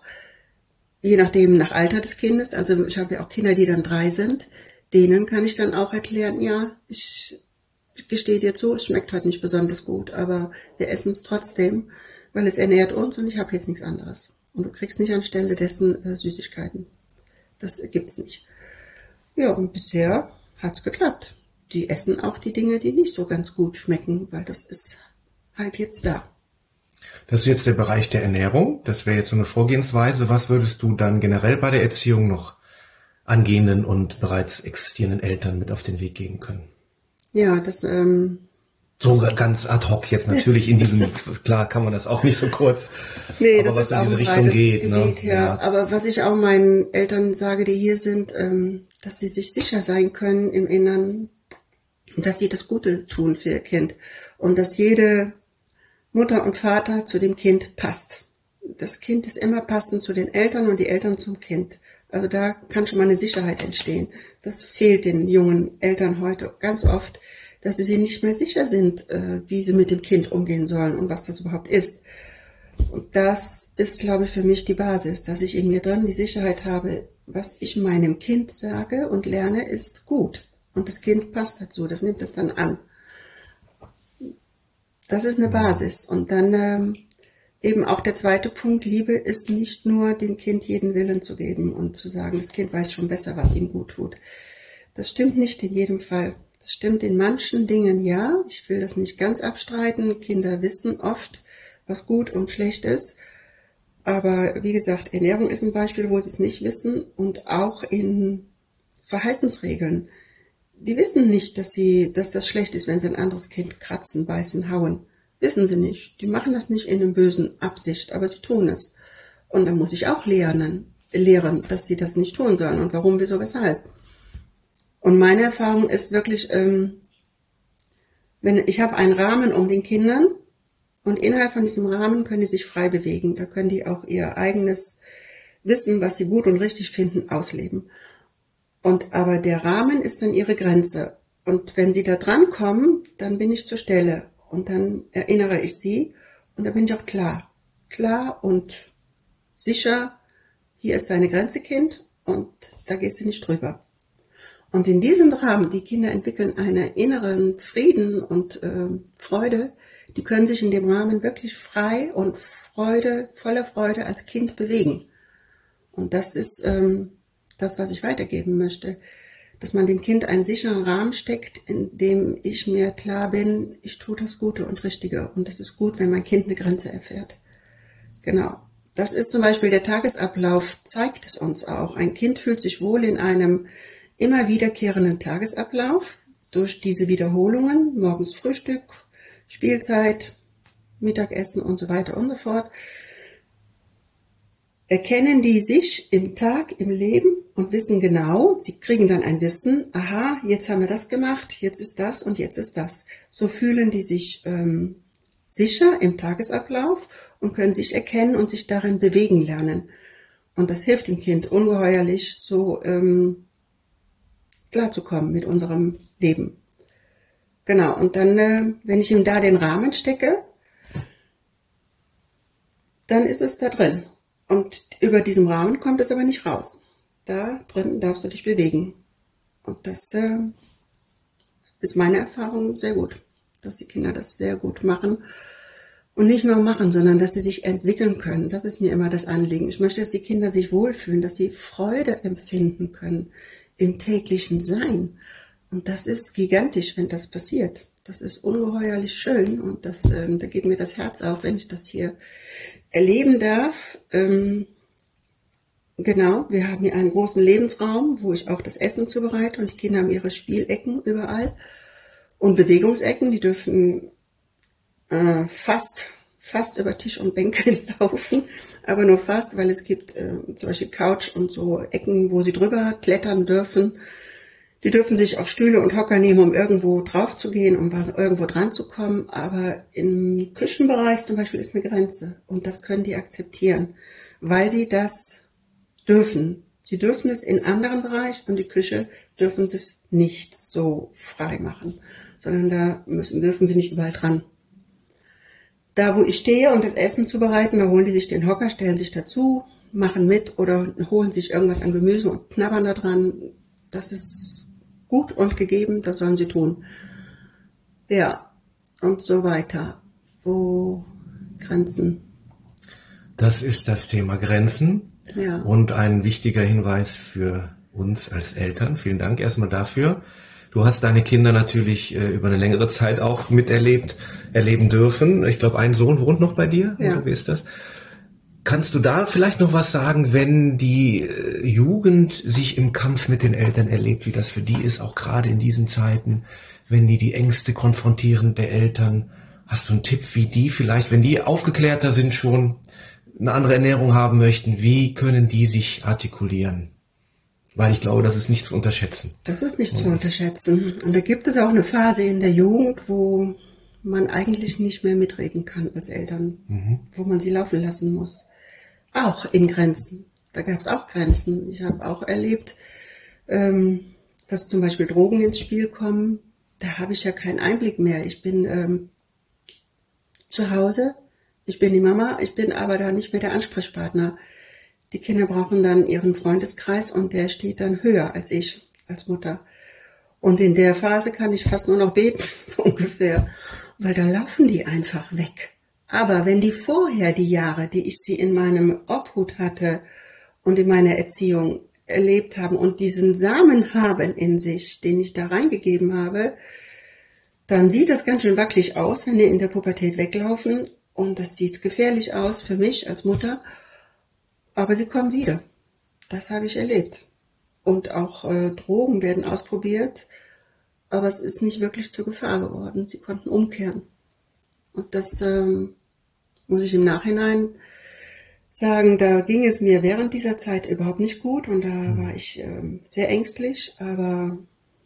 je nachdem nach Alter des Kindes, also ich habe ja auch Kinder, die dann drei sind, denen kann ich dann auch erklären, ja, ich, ich gestehe dir zu, es schmeckt heute nicht besonders gut, aber wir essen es trotzdem, weil es ernährt uns und ich habe jetzt nichts anderes. Und du kriegst nicht anstelle dessen äh, Süßigkeiten. Das gibt's nicht. Ja, und bisher hat's geklappt. Die essen auch die Dinge, die nicht so ganz gut schmecken, weil das ist halt jetzt da. Das ist jetzt der Bereich der Ernährung. Das wäre jetzt so eine Vorgehensweise. Was würdest du dann generell bei der Erziehung noch angehenden und bereits existierenden Eltern mit auf den Weg geben können? Ja, das... Ähm, So ganz ad hoc jetzt natürlich in diesem, klar kann man das auch nicht so kurz, nee, aber das was ist in auch diese ein Richtung geht. Gebiet, Ne? ja. Ja. Aber was ich auch meinen Eltern sage, die hier sind, ähm, dass sie sich sicher sein können im Innern, dass sie das Gute tun für ihr Kind und dass jede Mutter und Vater zu dem Kind passt. Das Kind ist immer passend zu den Eltern und die Eltern zum Kind. Also da kann schon mal eine Sicherheit entstehen. Das fehlt den jungen Eltern heute ganz oft, dass sie sich nicht mehr sicher sind, wie sie mit dem Kind umgehen sollen und was das überhaupt ist. Und das ist, glaube ich, für mich die Basis, dass ich in mir drin die Sicherheit habe, was ich meinem Kind sage und lerne, ist gut. Und das Kind passt dazu, das nimmt es dann an. Das ist eine Basis. Und dann ähm, eben auch der zweite Punkt, Liebe ist nicht nur dem Kind jeden Willen zu geben und zu sagen, das Kind weiß schon besser, was ihm gut tut. Das stimmt nicht in jedem Fall. Das stimmt in manchen Dingen, ja. Ich will das nicht ganz abstreiten. Kinder wissen oft, was gut und schlecht ist. Aber wie gesagt, Ernährung ist ein Beispiel, wo sie es nicht wissen. Und auch in Verhaltensregeln. Die wissen nicht, dass sie, dass das schlecht ist, wenn sie ein anderes Kind kratzen, beißen, hauen. Wissen sie nicht. Die machen das nicht in einer bösen Absicht, aber sie tun es. Und dann muss ich auch lernen, lehren, dass sie das nicht tun sollen und warum, wieso, weshalb. Und meine Erfahrung ist wirklich, ähm, wenn ich habe einen Rahmen um den Kindern und innerhalb von diesem Rahmen können die sich frei bewegen. Da können die auch ihr eigenes Wissen, was sie gut und richtig finden, ausleben. Und aber der Rahmen ist dann ihre Grenze. Und wenn sie da dran kommen, dann bin ich zur Stelle und dann erinnere ich sie und dann bin ich auch klar, klar und sicher. Hier ist deine Grenze, Kind, und da gehst du nicht drüber. Und in diesem Rahmen, die Kinder entwickeln einen inneren Frieden und äh, Freude, die können sich in dem Rahmen wirklich frei und Freude, voller Freude als Kind bewegen. Und das ist ähm, das, was ich weitergeben möchte, dass man dem Kind einen sicheren Rahmen steckt, in dem ich mir klar bin, ich tue das Gute und Richtige. Und es ist gut, wenn mein Kind eine Grenze erfährt. Genau. Das ist zum Beispiel der Tagesablauf, zeigt es uns auch. Ein Kind fühlt sich wohl in einem immer wiederkehrenden Tagesablauf durch diese Wiederholungen, morgens Frühstück, Spielzeit, Mittagessen und so weiter und so fort. Erkennen die sich im Tag, im Leben und wissen genau, sie kriegen dann ein Wissen, aha, jetzt haben wir das gemacht, jetzt ist das und jetzt ist das. So fühlen die sich ähm, sicher im Tagesablauf und können sich erkennen und sich darin bewegen lernen. Und das hilft dem Kind ungeheuerlich, so ähm, klarzukommen mit unserem Leben. Genau, und dann, äh, wenn ich ihm da den Rahmen stecke, dann ist es da drin. Und über diesem Rahmen kommt es aber nicht raus. Da drin darfst du dich bewegen. Und das äh, ist meine Erfahrung sehr gut, dass die Kinder das sehr gut machen. Und nicht nur machen, sondern dass sie sich entwickeln können. Das ist mir immer das Anliegen. Ich möchte, dass die Kinder sich wohlfühlen, dass sie Freude empfinden können im täglichen Sein. Und das ist gigantisch, wenn das passiert. Das ist ungeheuerlich schön und das, ähm, da geht mir das Herz auf, wenn ich das hier erleben darf. Ähm, genau, wir haben hier einen großen Lebensraum, wo ich auch das Essen zubereite und die Kinder haben ihre Spielecken überall und Bewegungsecken, die dürfen äh, fast, fast über Tisch und Bänke laufen, aber nur fast, weil es gibt äh, zum Beispiel Couch und so Ecken, wo sie drüber klettern dürfen. Die dürfen sich auch Stühle und Hocker nehmen, um irgendwo drauf zu gehen, um irgendwo dran zu kommen. Aber im Küchenbereich zum Beispiel ist eine Grenze. Und das können die akzeptieren, weil sie das dürfen. Sie dürfen es in anderen Bereichen und die Küche dürfen sie es nicht so frei machen, sondern da müssen, dürfen sie nicht überall dran. Da, wo ich stehe und das Essen zubereiten, da holen die sich den Hocker, stellen sich dazu, machen mit oder holen sich irgendwas an Gemüse und knabbern da dran. Das ist gut und gegeben, das sollen sie tun. Ja, und so weiter. Wo Grenzen? Das ist das Thema Grenzen. Ja. Und ein wichtiger Hinweis für uns als Eltern. Vielen Dank erstmal dafür. Du hast deine Kinder natürlich äh, über eine längere Zeit auch miterlebt, erleben dürfen. Ich glaube, ein Sohn wohnt noch bei dir, Ja. oder wie ist das? Kannst du da vielleicht noch was sagen, wenn die äh, Jugend sich im Kampf mit den Eltern erlebt, wie das für die ist, auch gerade in diesen Zeiten, wenn die die Ängste konfrontieren der Eltern? Hast du einen Tipp, wie die vielleicht, wenn die aufgeklärter sind schon, eine andere Ernährung haben möchten, wie können die sich artikulieren? Weil ich glaube, das ist nicht zu unterschätzen. Das ist nicht zu unterschätzen. Und da gibt es auch eine Phase in der Jugend, wo man eigentlich nicht mehr mitreden kann als Eltern, mhm. wo man sie laufen lassen muss. Auch in Grenzen. Da gab es auch Grenzen. Ich habe auch erlebt, ähm, dass zum Beispiel Drogen ins Spiel kommen. Da habe ich ja keinen Einblick mehr. Ich bin ähm, zu Hause, ich bin die Mama, ich bin aber da nicht mehr der Ansprechpartner. Die Kinder brauchen dann ihren Freundeskreis und der steht dann höher als ich als Mutter. Und in der Phase kann ich fast nur noch beten, so ungefähr, weil da laufen die einfach weg. Aber wenn die vorher die Jahre, die ich sie in meinem Obhut hatte und in meiner Erziehung erlebt haben und diesen Samen haben in sich, den ich da reingegeben habe, dann sieht das ganz schön wackelig aus, wenn die in der Pubertät weglaufen. Und das sieht gefährlich aus für mich als Mutter. Aber sie kommen wieder. Das habe ich erlebt. Und auch äh, Drogen werden ausprobiert. Aber es ist nicht wirklich zur Gefahr geworden. Sie konnten umkehren. Und das ähm, muss ich im Nachhinein sagen, da ging es mir während dieser Zeit überhaupt nicht gut. Und da war ich ähm, sehr ängstlich. Aber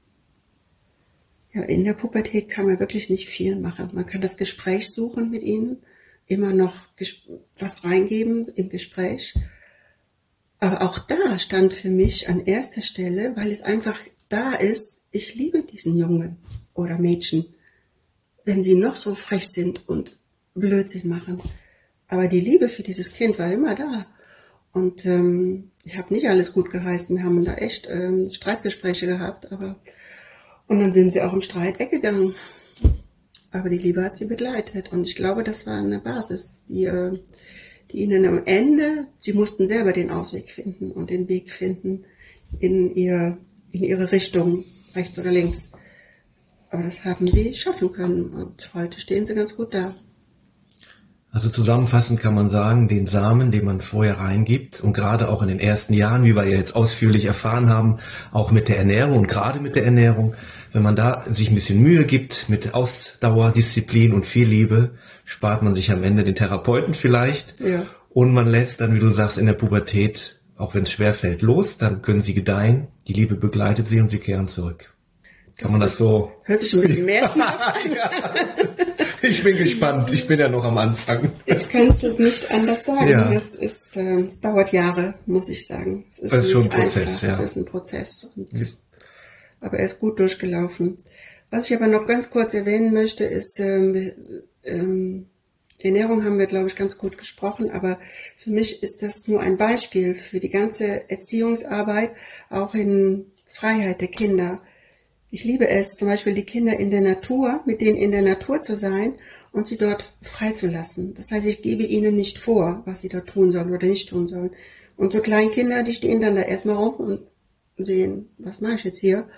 ja, in der Pubertät kann man wirklich nicht viel machen. Man kann das Gespräch suchen mit ihnen, immer noch was reingeben im Gespräch. Aber auch da stand für mich an erster Stelle, weil es einfach da ist, ich liebe diesen Jungen oder Mädchen, wenn sie noch so frech sind und Blödsinn machen. Aber die Liebe für dieses Kind war immer da. Und ähm, ich habe nicht alles gut geheißen. Wir haben da echt ähm, Streitgespräche gehabt, aber und dann sind sie auch im Streit weggegangen. Aber die Liebe hat sie begleitet. Und ich glaube, das war eine Basis, die, die ihnen am Ende, sie mussten selber den Ausweg finden und den Weg finden in, ihr, in ihre Richtung, rechts oder links. Aber das haben sie schaffen können. Und heute stehen sie ganz gut da. Also zusammenfassend kann man sagen, den Samen, den man vorher reingibt und gerade auch in den ersten Jahren, wie wir ja jetzt ausführlich erfahren haben, auch mit der Ernährung und gerade mit der Ernährung, wenn man da sich ein bisschen Mühe gibt mit Ausdauer, Disziplin und viel Liebe, spart man sich am Ende den Therapeuten vielleicht. Ja. Und man lässt dann, wie du sagst, in der Pubertät, auch wenn es schwerfällt, los, dann können sie gedeihen, die Liebe begleitet sie und sie kehren zurück. Kann man das, das so... Hört sich ein bisschen märchenhaft an. Ja, ich bin gespannt. Ich bin ja noch am Anfang. Ich kann es nicht anders sagen. Ja. Es ist, äh, es dauert Jahre, muss ich sagen. Es ist, das ist nicht schon ein Prozess, einfach. Ja. Es ist ein Prozess. Und, aber er ist gut durchgelaufen. Was ich aber noch ganz kurz erwähnen möchte, ist, ähm, ähm, die Ernährung haben wir, glaube ich, ganz gut gesprochen, aber für mich ist das nur ein Beispiel für die ganze Erziehungsarbeit, auch in Freiheit der Kinder. Ich liebe es, zum Beispiel die Kinder in der Natur, mit denen in der Natur zu sein und sie dort freizulassen. Das heißt, ich gebe ihnen nicht vor, was sie dort tun sollen oder nicht tun sollen. Und so Kleinkinder, die stehen dann da erstmal rum und sehen, was mache ich jetzt hier?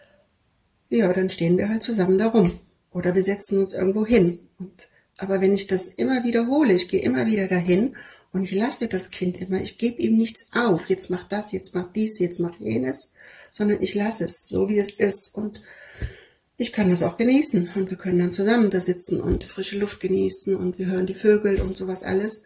Ja, dann stehen wir halt zusammen da rum. Oder wir setzen uns irgendwo hin. Und, aber wenn ich das immer wiederhole, ich gehe immer wieder dahin und ich lasse das Kind immer, ich gebe ihm nichts auf, jetzt mach das, jetzt mach dies, jetzt mach jenes, sondern ich lasse es so, wie es ist. Und ich kann das auch genießen. Und wir können dann zusammen da sitzen und frische Luft genießen und wir hören die Vögel und sowas alles.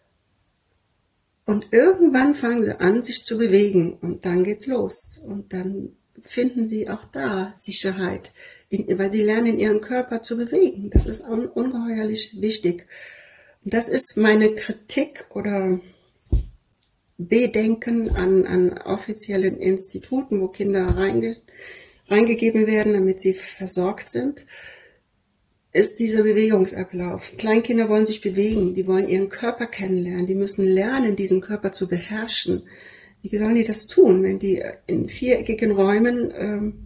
Und irgendwann fangen sie an, sich zu bewegen und dann geht's los. Und dann finden sie auch da Sicherheit, in, weil sie lernen, ihren Körper zu bewegen. Das ist un- ungeheuerlich wichtig. Und das ist meine Kritik oder Bedenken an, an offiziellen Instituten, wo Kinder reinge, reingegeben werden, damit sie versorgt sind, ist dieser Bewegungsablauf. Kleinkinder wollen sich bewegen, die wollen ihren Körper kennenlernen, die müssen lernen, diesen Körper zu beherrschen. Wie sollen die das tun, wenn die in viereckigen Räumen ähm,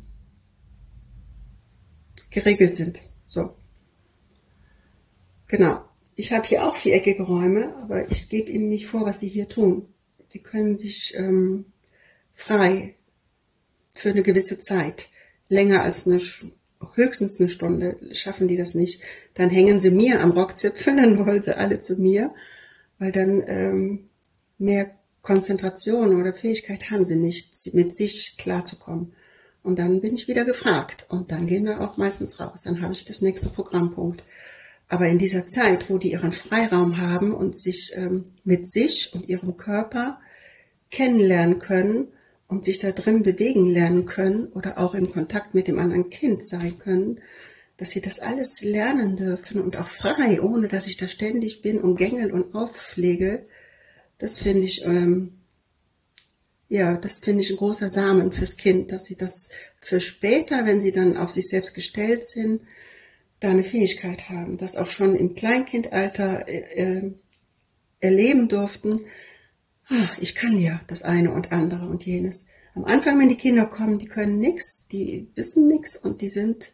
geregelt sind? So. Genau. Ich habe hier auch viereckige Räume, aber ich gebe ihnen nicht vor, was sie hier tun. Die können sich ähm, frei für eine gewisse Zeit, länger als eine, höchstens eine Stunde, schaffen die das nicht. Dann hängen sie mir am Rockzipfel, dann wollen sie alle zu mir, weil dann ähm, mehr Konzentration oder Fähigkeit haben sie nicht, mit sich klarzukommen. Und dann bin ich wieder gefragt. Und dann gehen wir auch meistens raus. Dann habe ich das nächste Programmpunkt. Aber in dieser Zeit, wo die ihren Freiraum haben und sich ähm, mit sich und ihrem Körper kennenlernen können und sich da drin bewegen lernen können oder auch im Kontakt mit dem anderen Kind sein können, dass sie das alles lernen dürfen und auch frei, ohne dass ich da ständig bin und gängel und auflege, das finde ich, ähm, ja, das finde ich ein großer Samen fürs Kind, dass sie das für später, wenn sie dann auf sich selbst gestellt sind, da eine Fähigkeit haben, das auch schon im Kleinkindalter äh, erleben durften, ah, ich kann ja das eine und andere und jenes. Am Anfang, wenn die Kinder kommen, die können nichts, die wissen nichts und die sind,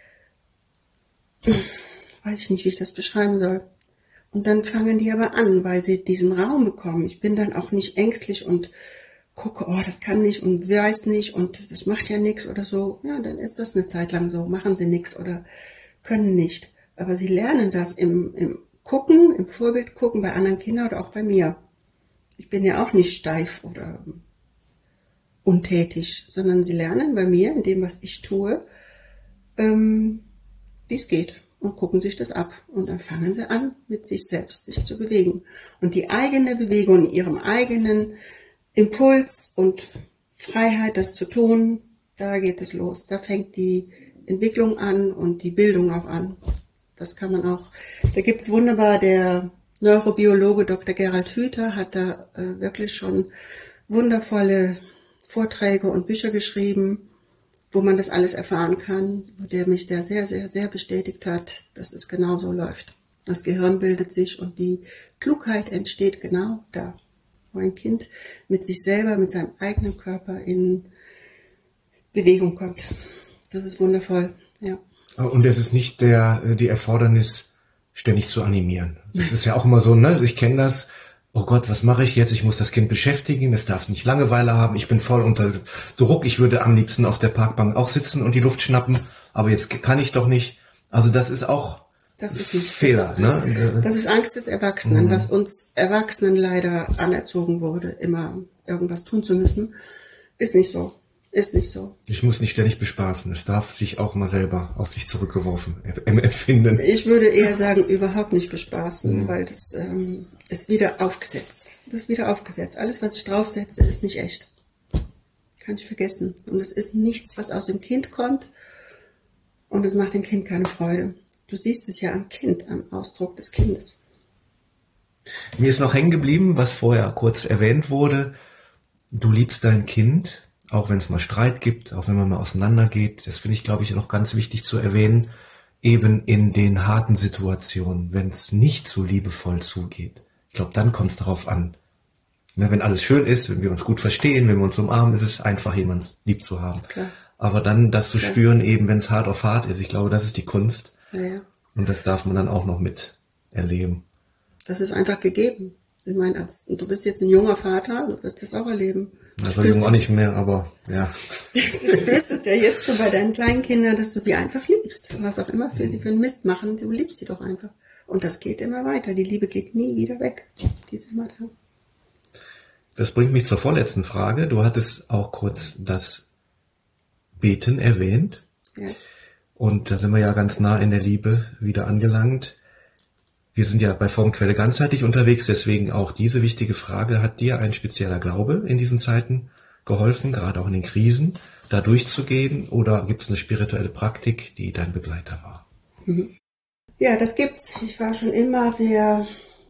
weiß ich nicht, wie ich das beschreiben soll. Und dann fangen die aber an, weil sie diesen Raum bekommen. Ich bin dann auch nicht ängstlich und gucke, oh, das kann nicht und weiß nicht und das macht ja nichts oder so. Ja, dann ist das eine Zeit lang so. Machen sie nichts oder können nicht. Aber sie lernen das im, im Gucken, im Vorbild gucken bei anderen Kindern oder auch bei mir. Ich bin ja auch nicht steif oder untätig, sondern sie lernen bei mir, in dem, was ich tue, ähm, wie es geht und gucken sich das ab. Und dann fangen sie an, mit sich selbst sich zu bewegen. Und die eigene Bewegung in ihrem eigenen Impuls und Freiheit, das zu tun, da geht es los. Da fängt die Entwicklung an und die Bildung auch an. Das kann man auch, da gibt's wunderbar, der Neurobiologe Doktor Gerald Hüther hat da äh, wirklich schon wundervolle Vorträge und Bücher geschrieben, wo man das alles erfahren kann, wo der mich da sehr, sehr, sehr bestätigt hat, dass es genau so läuft. Das Gehirn bildet sich und die Klugheit entsteht genau da, wo ein Kind mit sich selber, mit seinem eigenen Körper in Bewegung kommt. Das ist wundervoll, ja. Und es ist nicht der, die Erfordernis, ständig zu animieren. Das ist ja auch immer so, ne? Ich kenne das. Oh Gott, was mache ich jetzt? Ich muss das Kind beschäftigen. Es darf nicht Langeweile haben. Ich bin voll unter Druck. Ich würde am liebsten auf der Parkbank auch sitzen und die Luft schnappen. Aber jetzt kann ich doch nicht. Also das ist auch das ist nicht, Fehler. Das ist, ne? Das ist Angst des Erwachsenen, mhm. was uns Erwachsenen leider anerzogen wurde, immer irgendwas tun zu müssen. Ist nicht so. Ist nicht so. Ich muss nicht ständig bespaßen. Es darf sich auch mal selber auf sich zurückgeworfen empfinden. Ich würde eher sagen, überhaupt nicht bespaßen, mhm. weil das ähm, ist wieder aufgesetzt. Das ist wieder aufgesetzt. Alles, was ich draufsetze, ist nicht echt. Kann ich vergessen. Und es ist nichts, was aus dem Kind kommt. Und es macht dem Kind keine Freude. Du siehst es ja am Kind, am Ausdruck des Kindes. Mir ist noch hängen geblieben, was vorher kurz erwähnt wurde. Du liebst dein Kind. Auch wenn es mal Streit gibt, auch wenn man mal auseinandergeht, das finde ich, glaube ich, noch ganz wichtig zu erwähnen, eben in den harten Situationen, wenn es nicht so liebevoll zugeht. Ich glaube, dann kommt es darauf an. Ne, wenn alles schön ist, wenn wir uns gut verstehen, wenn wir uns umarmen, ist es einfach, jemanden lieb zu haben. Klar. Aber dann das zu Klar. spüren, eben wenn es hart auf hart ist, ich glaube, das ist die Kunst. Ja, ja. Und das darf man dann auch noch mit erleben. Das ist einfach gegeben. Ich meine, als, du bist jetzt ein junger Vater, du wirst das auch erleben. Also jung auch nicht mehr, aber ja. Du spürst es ja jetzt schon bei deinen kleinen Kindern, dass du sie einfach liebst. Was auch immer für sie für einen Mist machen, du liebst sie doch einfach. Und das geht immer weiter. Die Liebe geht nie wieder weg. Die ist immer da. Das bringt mich zur vorletzten Frage. Du hattest auch kurz das Beten erwähnt. Ja. Und da sind wir ja ganz nah in der Liebe wieder angelangt. Wir sind ja bei Formquelle ganzheitlich unterwegs, deswegen auch diese wichtige Frage. Hat dir ein spezieller Glaube in diesen Zeiten geholfen, gerade auch in den Krisen, da durchzugehen? Oder gibt es eine spirituelle Praktik, die dein Begleiter war? Ja, das gibt's. Ich war schon immer sehr,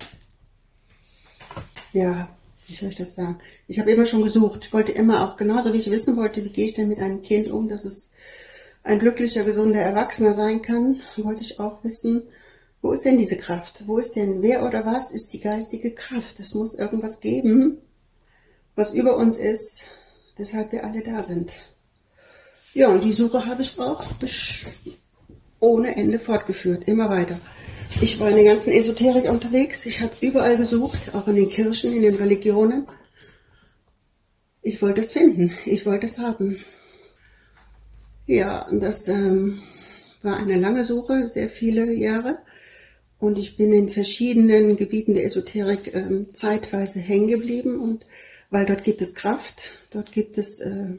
ja, wie soll ich das sagen? Ich habe immer schon gesucht. Ich wollte immer auch, genauso wie ich wissen wollte, wie gehe ich denn mit einem Kind um, dass es ein glücklicher, gesunder Erwachsener sein kann, wollte ich auch wissen, wo ist denn diese Kraft? Wo ist denn, wer oder was ist die geistige Kraft? Es muss irgendwas geben, was über uns ist, weshalb wir alle da sind. Ja, und die Suche habe ich auch ohne Ende fortgeführt, immer weiter. Ich war in der ganzen Esoterik unterwegs, ich habe überall gesucht, auch in den Kirchen, in den Religionen. Ich wollte es finden, ich wollte es haben. Ja, und das ähm, war eine lange Suche, sehr viele Jahre. Und ich bin in verschiedenen Gebieten der Esoterik ähm, zeitweise hängen geblieben. Und weil dort gibt es Kraft, dort gibt es äh,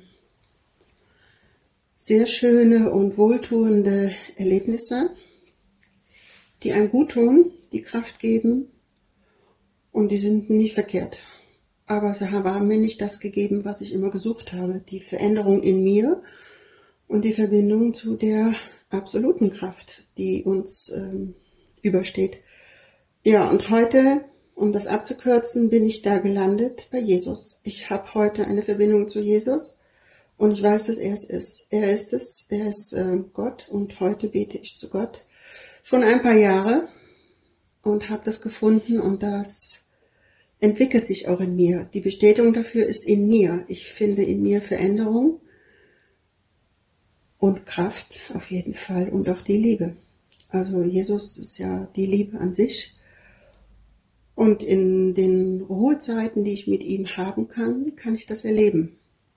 sehr schöne und wohltuende Erlebnisse, die einem gut tun, die Kraft geben. Und die sind nicht verkehrt. Aber sie haben mir nicht das gegeben, was ich immer gesucht habe. Die Veränderung in mir und die Verbindung zu der absoluten Kraft, die uns ähm, übersteht. Ja, und heute, um das abzukürzen, bin ich da gelandet bei Jesus. Ich habe heute eine Verbindung zu Jesus und ich weiß, dass er es ist. Er ist es, er ist äh, Gott und heute bete ich zu Gott. Schon ein paar Jahre und habe das gefunden und das entwickelt sich auch in mir. Die Bestätigung dafür ist in mir. Ich finde in mir Veränderung und Kraft auf jeden Fall und auch die Liebe. Also Jesus ist ja die Liebe an sich. Und in den Ruhezeiten, die ich mit ihm haben kann, kann ich das erleben.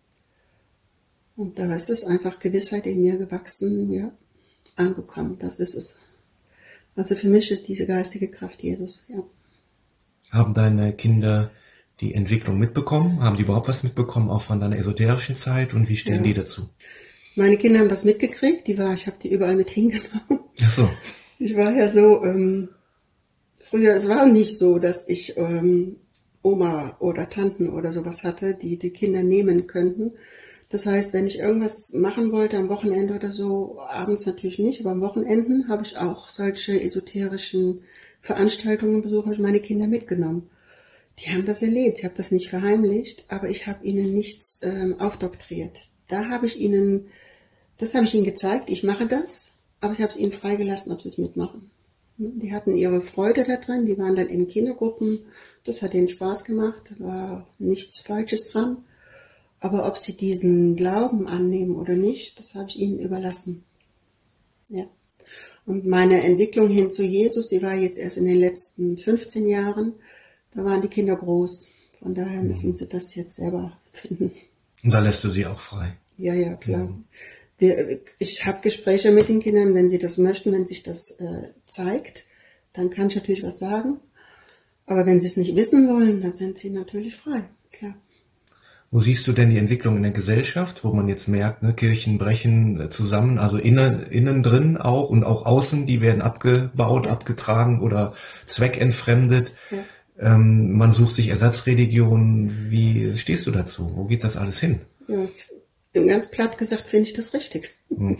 Und da ist es einfach Gewissheit in mir gewachsen, ja, angekommen. Das ist es. Also für mich ist diese geistige Kraft Jesus, ja. Haben deine Kinder die Entwicklung mitbekommen? Haben die überhaupt was mitbekommen, auch von deiner esoterischen Zeit? Und wie stehen Ja. die dazu? Meine Kinder haben das mitgekriegt. Die war, ich habe die überall mit hingenommen. Ach so. Ich war ja so, ähm, früher, es war nicht so, dass ich ähm, Oma oder Tanten oder sowas hatte, die die Kinder nehmen könnten. Das heißt, wenn ich irgendwas machen wollte am Wochenende oder so, abends natürlich nicht, aber am Wochenenden habe ich auch solche esoterischen Veranstaltungen besucht, habe ich meine Kinder mitgenommen. Die haben das erlebt, ich habe das nicht verheimlicht, aber ich habe ihnen nichts ähm, aufdoktriert. Da habe ich ihnen, das habe ich ihnen gezeigt, ich mache das, aber ich habe es ihnen freigelassen, ob sie es mitmachen. Die hatten ihre Freude da drin, die waren dann in Kindergruppen, das hat ihnen Spaß gemacht, da war nichts Falsches dran. Aber ob sie diesen Glauben annehmen oder nicht, das habe ich ihnen überlassen. Ja. Und meine Entwicklung hin zu Jesus, die war jetzt erst in den letzten fünfzehn Jahren. Da waren die Kinder groß. Von daher müssen sie das jetzt selber finden. Und da lässt du sie auch frei? Ja, ja, klar. Mhm. Wir, ich habe Gespräche mit den Kindern, wenn sie das möchten, wenn sich das äh, zeigt, dann kann ich natürlich was sagen. Aber wenn sie es nicht wissen wollen, dann sind sie natürlich frei, klar. Wo siehst du denn die Entwicklung in der Gesellschaft, wo man jetzt merkt, ne, Kirchen brechen zusammen, also innen, innen drin auch und auch außen, die werden abgebaut, ja. abgetragen oder zweckentfremdet. Ja. Ähm, man sucht sich Ersatzreligionen. Wie stehst du dazu? Wo geht das alles hin? Ja, ganz platt gesagt finde ich das richtig. Hm.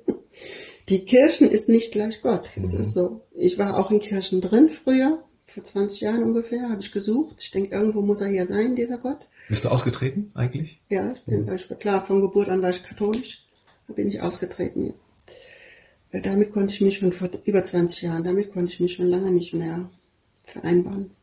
Die Kirchen ist nicht gleich Gott. Es mhm. ist so. Ich war auch in Kirchen drin früher. Vor zwanzig Jahren ungefähr habe ich gesucht. Ich denke, irgendwo muss er hier sein, dieser Gott. Bist du ausgetreten eigentlich? Ja, ich bin, mhm. ich war klar, von Geburt an war ich katholisch. Da bin ich ausgetreten. Ja. Damit konnte ich mich schon vor über zwanzig Jahren, damit konnte ich mich schon lange nicht mehr vereinbaren.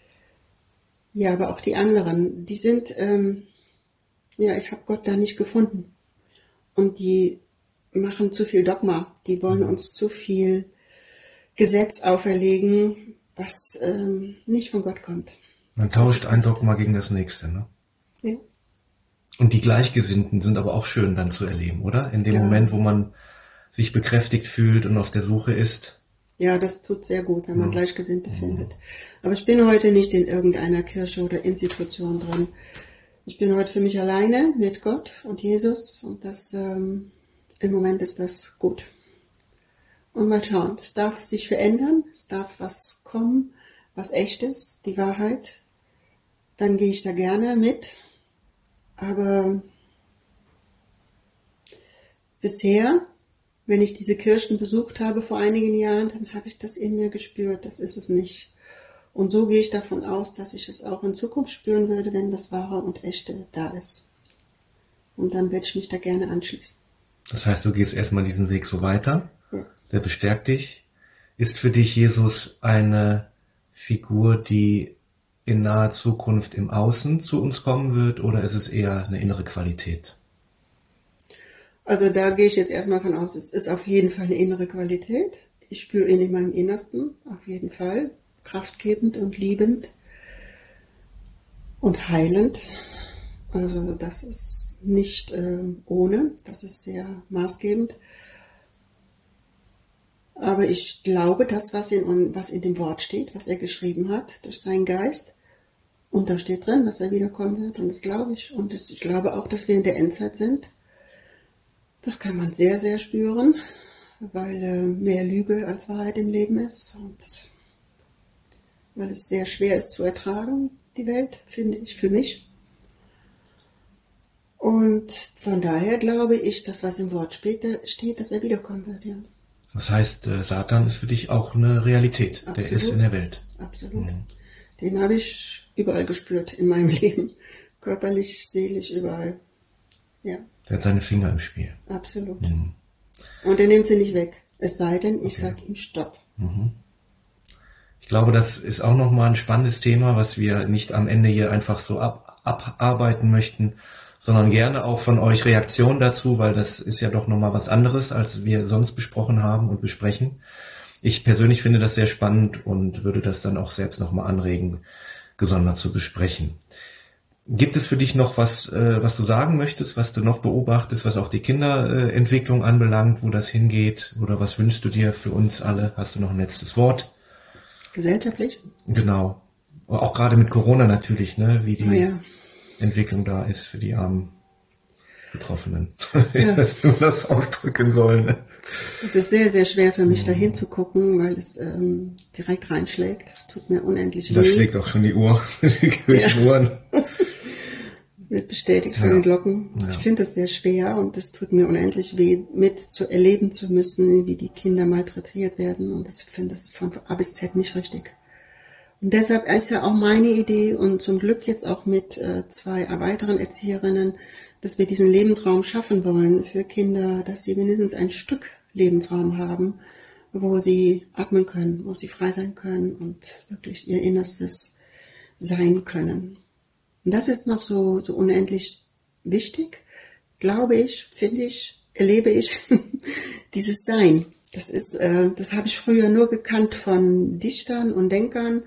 Ja, aber auch die anderen, die sind, ähm, ja, ich habe Gott da nicht gefunden. Und die machen zu viel Dogma. Die wollen uns zu viel Gesetz auferlegen, was ähm, nicht von Gott kommt. Man das tauscht ein Dogma gegen das nächste, ne? Ja. Und die Gleichgesinnten sind aber auch schön dann zu erleben, oder? In dem ja. Moment, wo man sich bekräftigt fühlt und auf der Suche ist. Ja, das tut sehr gut, wenn man ja. Gleichgesinnte ja. findet. Aber ich bin heute nicht in irgendeiner Kirche oder Institution drin. Ich bin heute für mich alleine mit Gott und Jesus und das ähm, im Moment ist das gut. Und mal schauen, es darf sich verändern, es darf was kommen, was Echtes, die Wahrheit. Dann gehe ich da gerne mit. Aber bisher, wenn ich diese Kirchen besucht habe vor einigen Jahren, dann habe ich das in mir gespürt, das ist es nicht. Und so gehe ich davon aus, dass ich es auch in Zukunft spüren würde, wenn das Wahre und Echte da ist. Und dann werde ich mich da gerne anschließen. Das heißt, du gehst erstmal diesen Weg so weiter, ja. Der bestärkt dich. Ist für dich Jesus eine Figur, die in naher Zukunft im Außen zu uns kommen wird, oder ist es eher eine innere Qualität? Also da gehe ich jetzt erstmal von aus, es ist auf jeden Fall eine innere Qualität. Ich spüre ihn in meinem Innersten, auf jeden Fall. Kraftgebend und liebend und heilend. Also das ist nicht äh, ohne, das ist sehr maßgebend. Aber ich glaube, das, was in, was in dem Wort steht, was er geschrieben hat, durch seinen Geist, und da steht drin, dass er wiederkommen wird, und das glaube ich. Und das, ich glaube auch, dass wir in der Endzeit sind. Das kann man sehr, sehr spüren, weil äh, mehr Lüge als Wahrheit im Leben ist. Und weil es sehr schwer ist zu ertragen, die Welt, finde ich, für mich. Und von daher glaube ich, dass was im Wort steht, steht, dass er wiederkommen wird, ja. Das heißt, Satan ist für dich auch eine Realität. Absolut. Der ist in der Welt. Absolut. Mhm. Den habe ich überall gespürt in meinem Leben. Körperlich, seelisch, überall. Ja. Der hat seine Finger im Spiel. Absolut. Mhm. Und er nimmt sie nicht weg. Es sei denn, ich okay. sage ihm Stopp. Mhm. Ich glaube, das ist auch nochmal ein spannendes Thema, was wir nicht am Ende hier einfach so ab, abarbeiten möchten, sondern gerne auch von euch Reaktionen dazu, weil das ist ja doch nochmal was anderes, als wir sonst besprochen haben und besprechen. Ich persönlich finde das sehr spannend und würde das dann auch selbst nochmal anregen, gesondert zu besprechen. Gibt es für dich noch was, äh, was du sagen möchtest, was du noch beobachtest, was auch die Kinderentwicklung anbelangt, wo das hingeht? Oder was wünschst du dir für uns alle? Hast du noch ein letztes Wort? Gesellschaftlich? Genau. Auch gerade mit Corona natürlich, ne? Wie die oh ja. Entwicklung da ist für die armen Betroffenen. Ja. Ich weiß nicht, wie man das ausdrücken soll. Ne? Es ist sehr, sehr schwer für mich, da hinzugucken, weil es ähm, direkt reinschlägt. Es tut mir unendlich weh. Da schlägt auch schon die Uhr, die Kirchenuhren. Ja. Wird bestätigt von ja. den Glocken. Ja. Ich finde es sehr schwer und es tut mir unendlich weh, mit zu erleben zu müssen, wie die Kinder malträtiert werden. Und ich finde es von A bis Z nicht richtig. Und deshalb ist ja auch meine Idee und zum Glück jetzt auch mit äh, zwei weiteren Erzieherinnen, dass wir diesen Lebensraum schaffen wollen für Kinder, dass sie mindestens ein Stück Lebensraum haben, wo sie atmen können, wo sie frei sein können und wirklich ihr Innerstes sein können. Und das ist noch so, so unendlich wichtig, glaube ich, finde ich, erlebe ich, dieses Sein. Das ist, äh, das habe ich früher nur gekannt von Dichtern und Denkern.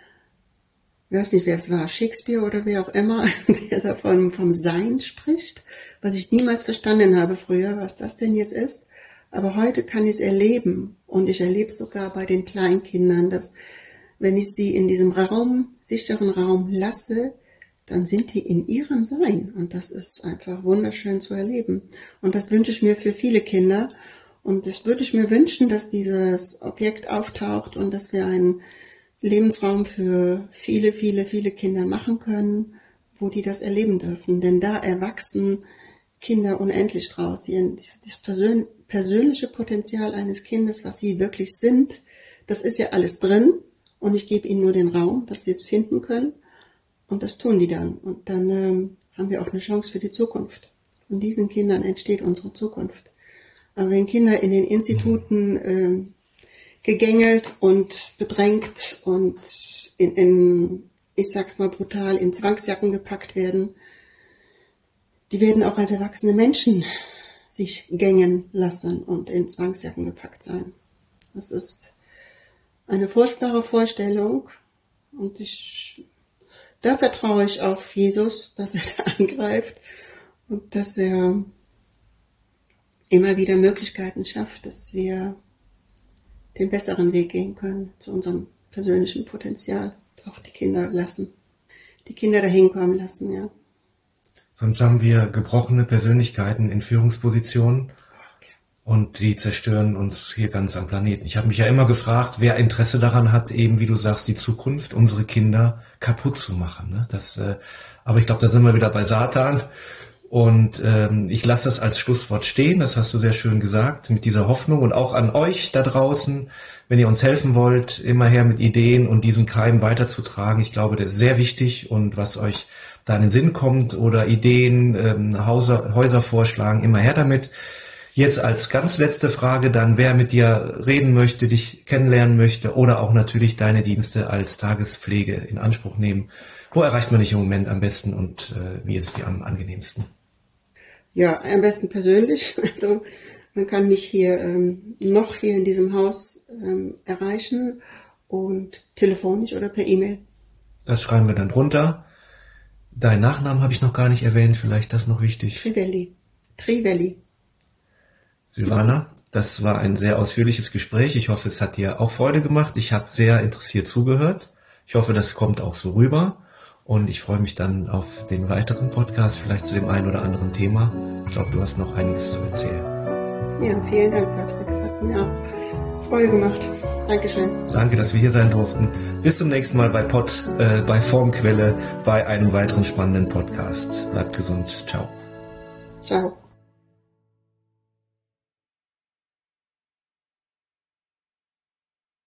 Ich weiß nicht, wer es war, Shakespeare oder wer auch immer, der davon vom Sein spricht, was ich niemals verstanden habe früher, was das denn jetzt ist. Aber heute kann ich es erleben und ich erlebe es sogar bei den Kleinkindern, dass wenn ich sie in diesem Raum, sicheren Raum lasse, dann sind die in ihrem Sein und das ist einfach wunderschön zu erleben. Und das wünsche ich mir für viele Kinder und das würde ich mir wünschen, dass dieses Objekt auftaucht und dass wir einen Lebensraum für viele, viele, viele Kinder machen können, wo die das erleben dürfen. Denn da erwachsen Kinder unendlich draus. Die, das persön, persönliche Potenzial eines Kindes, was sie wirklich sind, das ist ja alles drin und ich gebe ihnen nur den Raum, dass sie es finden können. Und das tun die dann. Und dann ähm, haben wir auch eine Chance für die Zukunft. Von diesen Kindern entsteht unsere Zukunft. Aber wenn Kinder in den Instituten äh, gegängelt und bedrängt und in, in, ich sag's mal brutal, in Zwangsjacken gepackt werden, die werden auch als erwachsene Menschen sich gängen lassen und in Zwangsjacken gepackt sein. Das ist eine furchtbare Vorstellung und ich Da vertraue ich auf Jesus, dass er da angreift und dass er immer wieder Möglichkeiten schafft, dass wir den besseren Weg gehen können zu unserem persönlichen Potenzial. Auch die Kinder lassen, die Kinder dahin kommen lassen, ja. Sonst haben wir gebrochene Persönlichkeiten in Führungspositionen und die zerstören uns hier ganz am Planeten. Ich habe mich ja immer gefragt, wer Interesse daran hat, eben wie du sagst, die Zukunft, unsere Kinder kaputt zu machen. Ne? Das, äh, aber ich glaube, da sind wir wieder bei Satan. Und ähm, ich lasse das als Schlusswort stehen, das hast du sehr schön gesagt, mit dieser Hoffnung und auch an euch da draußen, wenn ihr uns helfen wollt, immer her mit Ideen und diesen Keim weiterzutragen. Ich glaube, das ist sehr wichtig und was euch da in den Sinn kommt oder Ideen, ähm, Häuser, Häuser vorschlagen, immer her damit. Jetzt als ganz letzte Frage dann, wer mit dir reden möchte, dich kennenlernen möchte oder auch natürlich deine Dienste als Tagespflege in Anspruch nehmen. Wo erreicht man dich im Moment am besten und äh, wie ist es dir am angenehmsten? Ja, am besten persönlich. Also man kann mich hier ähm, noch hier in diesem Haus ähm, erreichen und telefonisch oder per E-Mail. Das schreiben wir dann drunter. Deinen Nachnamen habe ich noch gar nicht erwähnt, vielleicht das noch wichtig. Trivelli. Trivelli. Silvana, das war ein sehr ausführliches Gespräch. Ich hoffe, es hat dir auch Freude gemacht. Ich habe sehr interessiert zugehört. Ich hoffe, das kommt auch so rüber. Und ich freue mich dann auf den weiteren Podcast, vielleicht zu dem einen oder anderen Thema. Ich glaube, du hast noch einiges zu erzählen. Ja, vielen Dank, Patrick. Es hat mir auch Freude gemacht. Dankeschön. Danke, dass wir hier sein durften. Bis zum nächsten Mal bei Pod, äh, bei Formquelle, bei einem weiteren spannenden Podcast. Bleibt gesund. Ciao. Ciao.